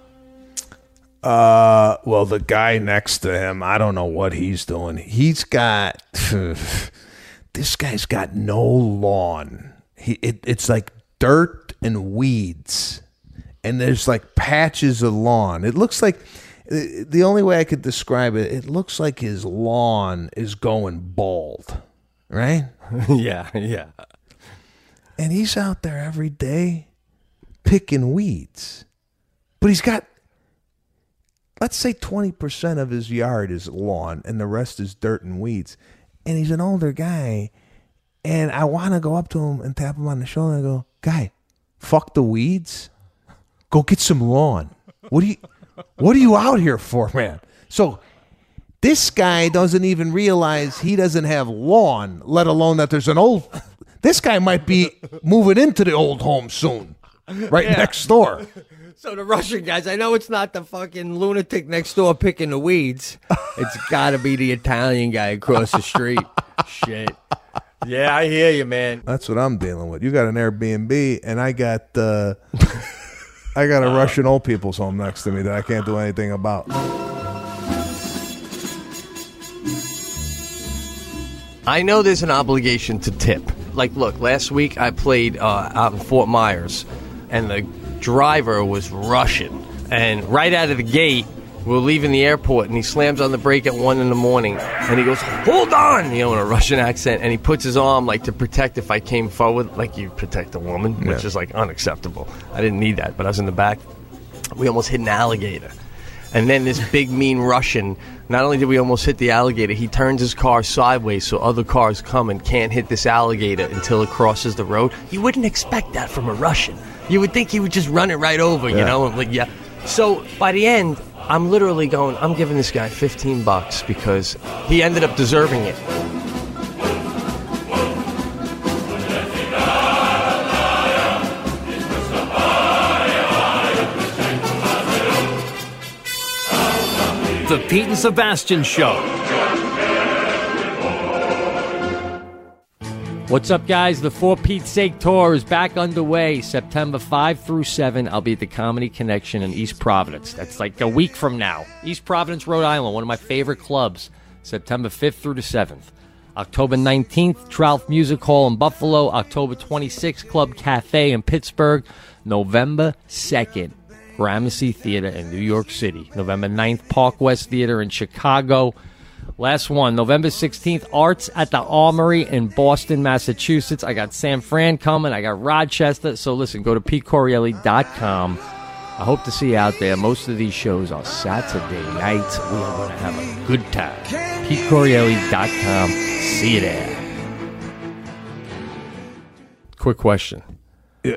Well, the guy next to him, I don't know what he's doing. He's got this guy's got no lawn. It's like dirt and weeds, and there's patches of lawn. It looks like the only way I could describe it. It looks like his lawn is going bald, right? Yeah. And he's out there every day picking weeds, but he's got, let's say 20% of his yard is lawn and the rest is dirt and weeds. And he's an older guy. And I want to go up to him and tap him on the shoulder and go, guy, fuck the weeds. Go get some lawn. What are you out here for, man? So this guy doesn't even realize he doesn't have lawn, let alone that there's this guy might be moving into the old home soon. Right next door. So the Russian guys, I know it's not the fucking lunatic next door picking the weeds. It's got to be the Italian guy across the street. Shit. Yeah, I hear you, man. That's what I'm dealing with. You got an Airbnb, and I got a Russian old people's home next to me that I can't do anything about. I know there's an obligation to tip. Look, last week I played out in Fort Myers, and the driver was Russian. And right out of the gate, we're leaving the airport, and he slams on the brake at 1 a.m, and he goes, hold on, in a Russian accent, and he puts his arm, to protect if I came forward, like you protect a woman, which is, unacceptable. I didn't need that, but I was in the back. We almost hit an alligator. And then this big, mean Russian, not only did we almost hit the alligator, he turns his car sideways so other cars come and can't hit this alligator until it crosses the road. You wouldn't expect that from a Russian. You would think he would just run it right over, you know? And So by the end, I'm literally going, I'm giving this guy $15 because he ended up deserving it. The Pete and Sebastian Show. What's up, guys? The For Pete's Sake Tour is back underway. September 5 through 7, I'll be at the Comedy Connection in East Providence. That's like a week from now. East Providence, Rhode Island, one of my favorite clubs. September 5th through the 7th. October 19th, Trout Music Hall in Buffalo. October 26th, Club Cafe in Pittsburgh. November 2nd, Gramercy Theater in New York City. November 9th, Park West Theater in Chicago. Last one, November 16th, Arts at the Armory in Boston, Massachusetts. I got San Fran coming. I got Rochester. So listen, go to PeteCorielli.com. I hope to see you out there. Most of these shows are Saturday nights. We are going to have a good time. PeteCorielli.com. See you there. Quick question. Yeah.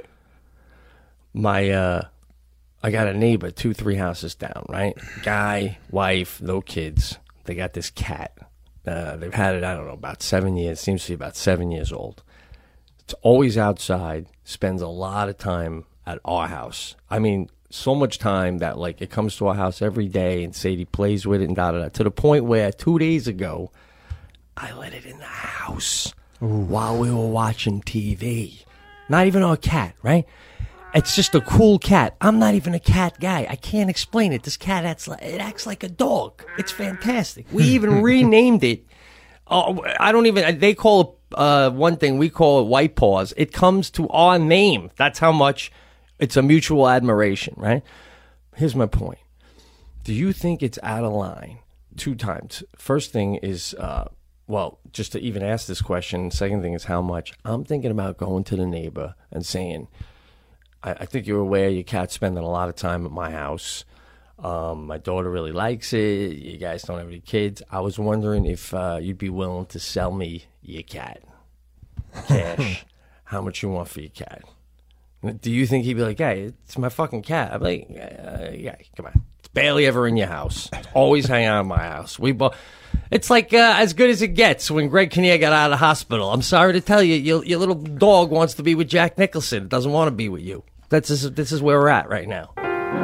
I got a neighbor 2-3 houses down, right? Guy, wife, no kids. They got this cat. They've had it, I don't know, about 7 years. Seems to be about 7 years old. It's always outside. Spends a lot of time at our house. I mean, so much time that, like, it comes to our house every day and Sadie plays with it and da-da-da. To the point where 2 days ago, I let it in the house while we were watching TV. Not even our cat, right? It's just a cool cat. I'm not even a cat guy. I can't explain it. This cat acts like a dog. It's fantastic. We even renamed it. Oh, I don't even. They call it one thing. We call it White Paws. It comes to our name. That's how much it's a mutual admiration, right? Here's my point. Do you think it's out of line? 2 times. First thing is, well, just to even ask this question. Second thing is how much. I'm thinking about going to the neighbor and saying, I think you're aware your cat's spending a lot of time at my house. My daughter really likes it. You guys don't have any kids. I was wondering if you'd be willing to sell me your cat. Cash. How much you want for your cat? Do you think he'd be like, hey, it's my fucking cat? I'd be like, yeah, come on. It's barely ever in your house. It's always hanging out in my house. It's like as good as it gets when Greg Kinnear got out of the hospital. I'm sorry to tell you, your little dog wants to be with Jack Nicholson. It doesn't want to be with you. This is where we're at right now.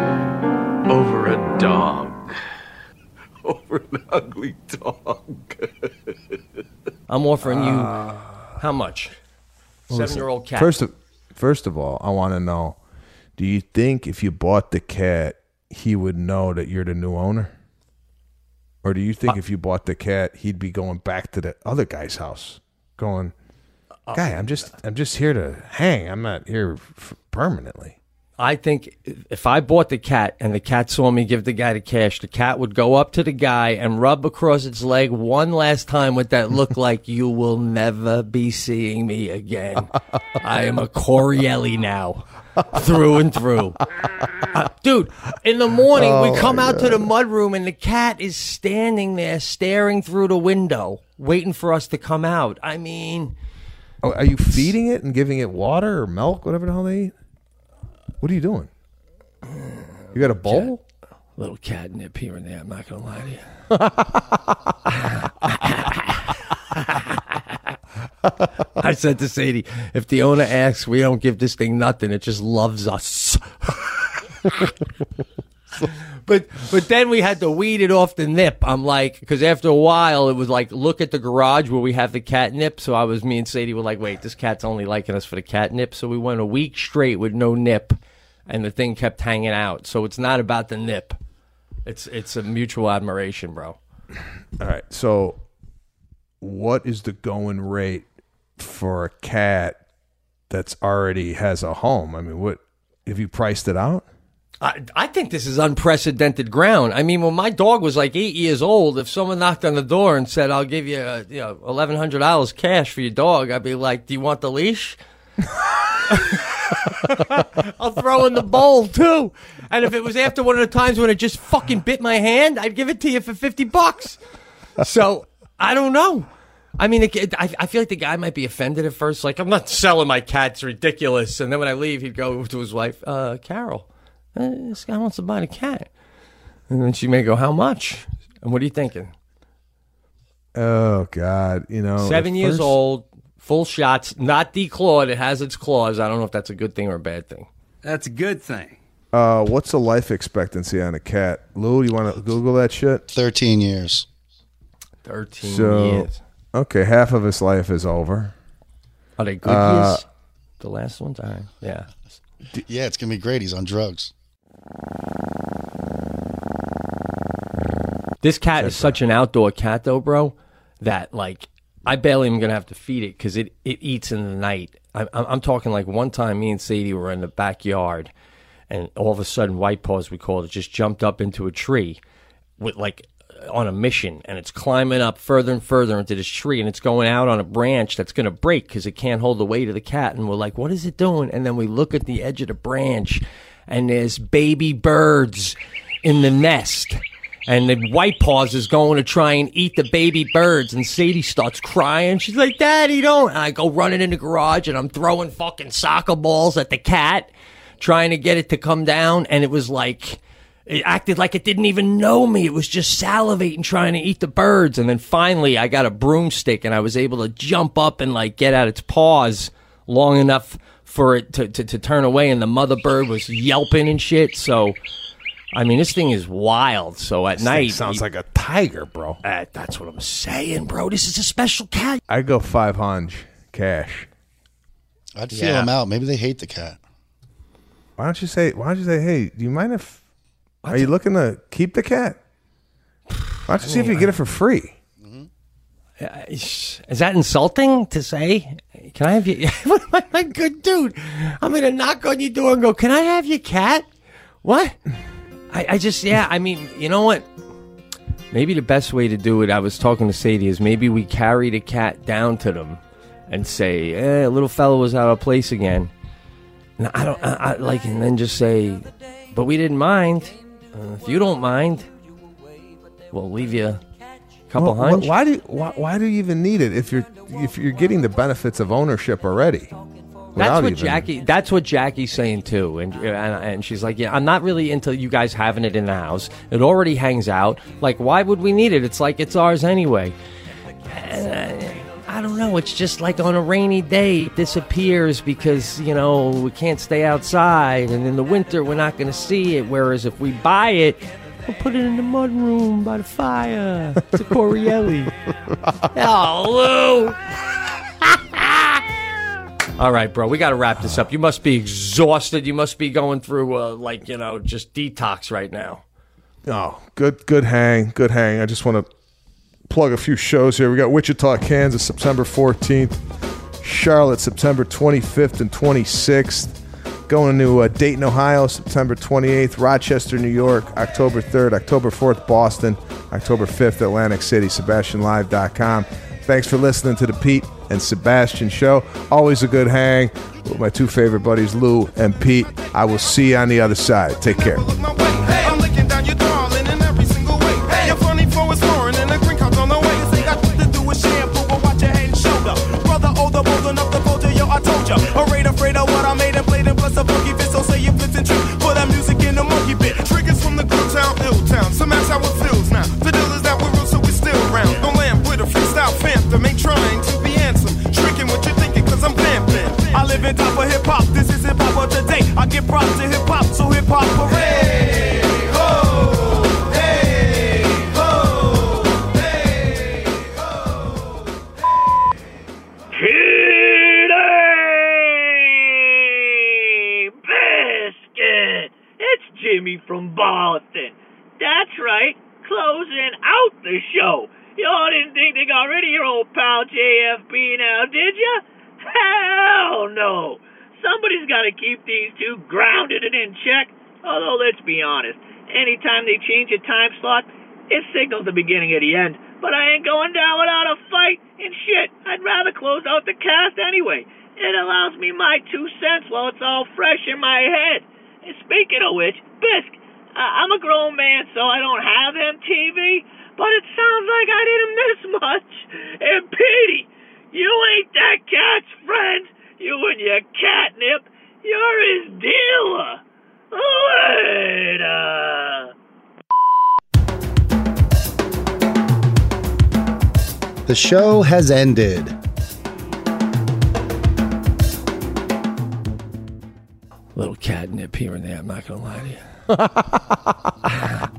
Over a dog. Over an ugly dog. I'm offering you how much? 7-year-old cat. First of all, I want to know, do you think if you bought the cat, he would know that you're the new owner? Or do you think if you bought the cat, he'd be going back to the other guy's house, going, guy, I'm just here to hang. I'm not here permanently. I think if I bought the cat and the cat saw me give the guy the cash, the cat would go up to the guy and rub across its leg one last time with that look like, you will never be seeing me again. I am a Corielli now, through and through. Dude, in the morning, we come out to the mudroom and the cat is standing there staring through the window, waiting for us to come out. I mean... Oh, are you feeding it and giving it water or milk, whatever the hell they eat? What are you doing? You got a bowl? Little catnip here and there. I'm not going to lie to you. I said to Sadie, if the owner asks, we don't give this thing nothing. It just loves us. But then we had to weed it off the nip. I'm like, because after a while, it was like, look at the garage where we have the catnip. So me and Sadie were like, wait, this cat's only liking us for the catnip. So we went a week straight with no nip, and the thing kept hanging out. So it's not about the nip. It's a mutual admiration, bro. All right. So what is the going rate for a cat that's already has a home? I mean, what have you priced it out? I think this is unprecedented ground. I mean, when my dog was like 8 years old, if someone knocked on the door and said, I'll give you $1,100 cash for your dog, I'd be like, do you want the leash? I'll throw in the bowl, too. And if it was after one of the times when it just fucking bit my hand, I'd give it to you for $50. So, I don't know. I mean, I feel like the guy might be offended at first. Like, I'm not selling my cat. It's ridiculous. And then when I leave, he'd go to his wife, Carol, this guy wants to buy the cat. And then she may go, how much? And what are you thinking? Oh, God. 7 years old, full shots, not declawed. It has its claws. I don't know if that's a good thing or a bad thing. That's a good thing. What's the life expectancy on a cat? Lou, you want to Google that shit? 13 years. 13 years. Okay, half of his life is over. Are they Goodyears? The last ones? All right. Yeah. Yeah, it's going to be great. He's on drugs. This cat is such an outdoor cat, though, bro, that, like, I barely am going to have to feed it because it eats in the night. I'm talking like one time me and Sadie were in the backyard, and all of a sudden, White Paws, we called it, just jumped up into a tree with, like, on a mission, and it's climbing up further and further into this tree, and it's going out on a branch that's going to break because it can't hold the weight of the cat. And we're like, what is it doing? And then we look at the edge of the branch, and there's baby birds in the nest. And the White Paws is going to try and eat the baby birds. And Sadie starts crying. She's like, Daddy, don't. And I go running in the garage, and I'm throwing fucking soccer balls at the cat, trying to get it to come down. And it was like, it acted like it didn't even know me. It was just salivating, trying to eat the birds. And then finally, I got a broomstick, and I was able to jump up and, like, get at its paws long enough for it to turn away. And the mother bird was yelping and shit. So... I mean, this thing is wild. So at night, sounds like a tiger, bro. That's what I'm saying, bro. This is a special cat. I go 500 cash. I'd feel him out. Maybe they hate the cat. Why don't you say? Hey, do you mind if? Are you looking to keep the cat? Why don't you see if you get it for free? Is that insulting to say? Can I have you? My good dude, I'm gonna knock on your door and go, can I have your cat? What? I just, I mean, you know what? Maybe the best way to do it, I was talking to Sadie, is maybe we carry the cat down to them and say, little fellow was out of place again. And and then just say, but we didn't mind. If you don't mind, we'll leave you a couple hunch. Why do you even need it if you're getting the benefits of ownership already? That's what Jackie's saying too, and she's like, I'm not really into you guys having it in the house. It already hangs out. Like, why would we need it? It's like it's ours anyway. I don't know. It's just like on a rainy day, it disappears because we can't stay outside, and in the winter we're not going to see it. Whereas if we buy it, we'll put it in the mud room by the fire. It's a Corielli. Oh, Lou. All right, bro, we got to wrap this up. You must be exhausted. You must be going through, just detox right now. Oh, good hang. I just want to plug a few shows here. We got Wichita, Kansas, September 14th. Charlotte, September 25th and 26th. Going to Dayton, Ohio, September 28th. Rochester, New York, October 3rd. October 4th, Boston. October 5th, Atlantic City. SebastianLive.com. Thanks for listening to the Pete and Sebastian Show. Always a good hang with my two favorite buddies, Lou and Pete. I will see you on the other side. Take care. I'm looking down your darling in every single way. Your funny flow is foreign and a green card's on the way. This ain't got to do with shampoo, but watch your head and shoulder. Brother, older, bold enough to fold you, yo, I told ya. Afraid of what I made and played and plus a funky fit. So say you flipped and true. Put that music in the monkey bit. Triggers from the good town, ill town. Some ask how it feels now. The deal is that we're real, so we still round. Don't lamp with a freestyle phantom. Ain't trying to be handsome. Tricking what you're thinking, cause I'm vamping. I live in top of hip hop. This is hip hop of today. I give props to hip hop, so hip hop parade. Hey ho, hey ho, hey ho. Hey, biscuit! It's Jimmy from Boston. That's right, closing out the show. Y'all didn't think they got rid of your old pal JFB now, did ya? Hell no! Somebody's got to keep these two grounded and in check. Although, let's be honest, anytime they change a time slot, it signals the beginning of the end. But I ain't going down without a fight. And shit, I'd rather close out the cast anyway. It allows me my 2 cents while it's all fresh in my head. And speaking of which, Bisk, I'm a grown man, so I don't have MTV, but it sounds like I didn't miss much. And Petey, you ain't that cat's friend. You and your catnip, you're his dealer. Later. The show has ended. Little catnip here and there, I'm not going to lie to you.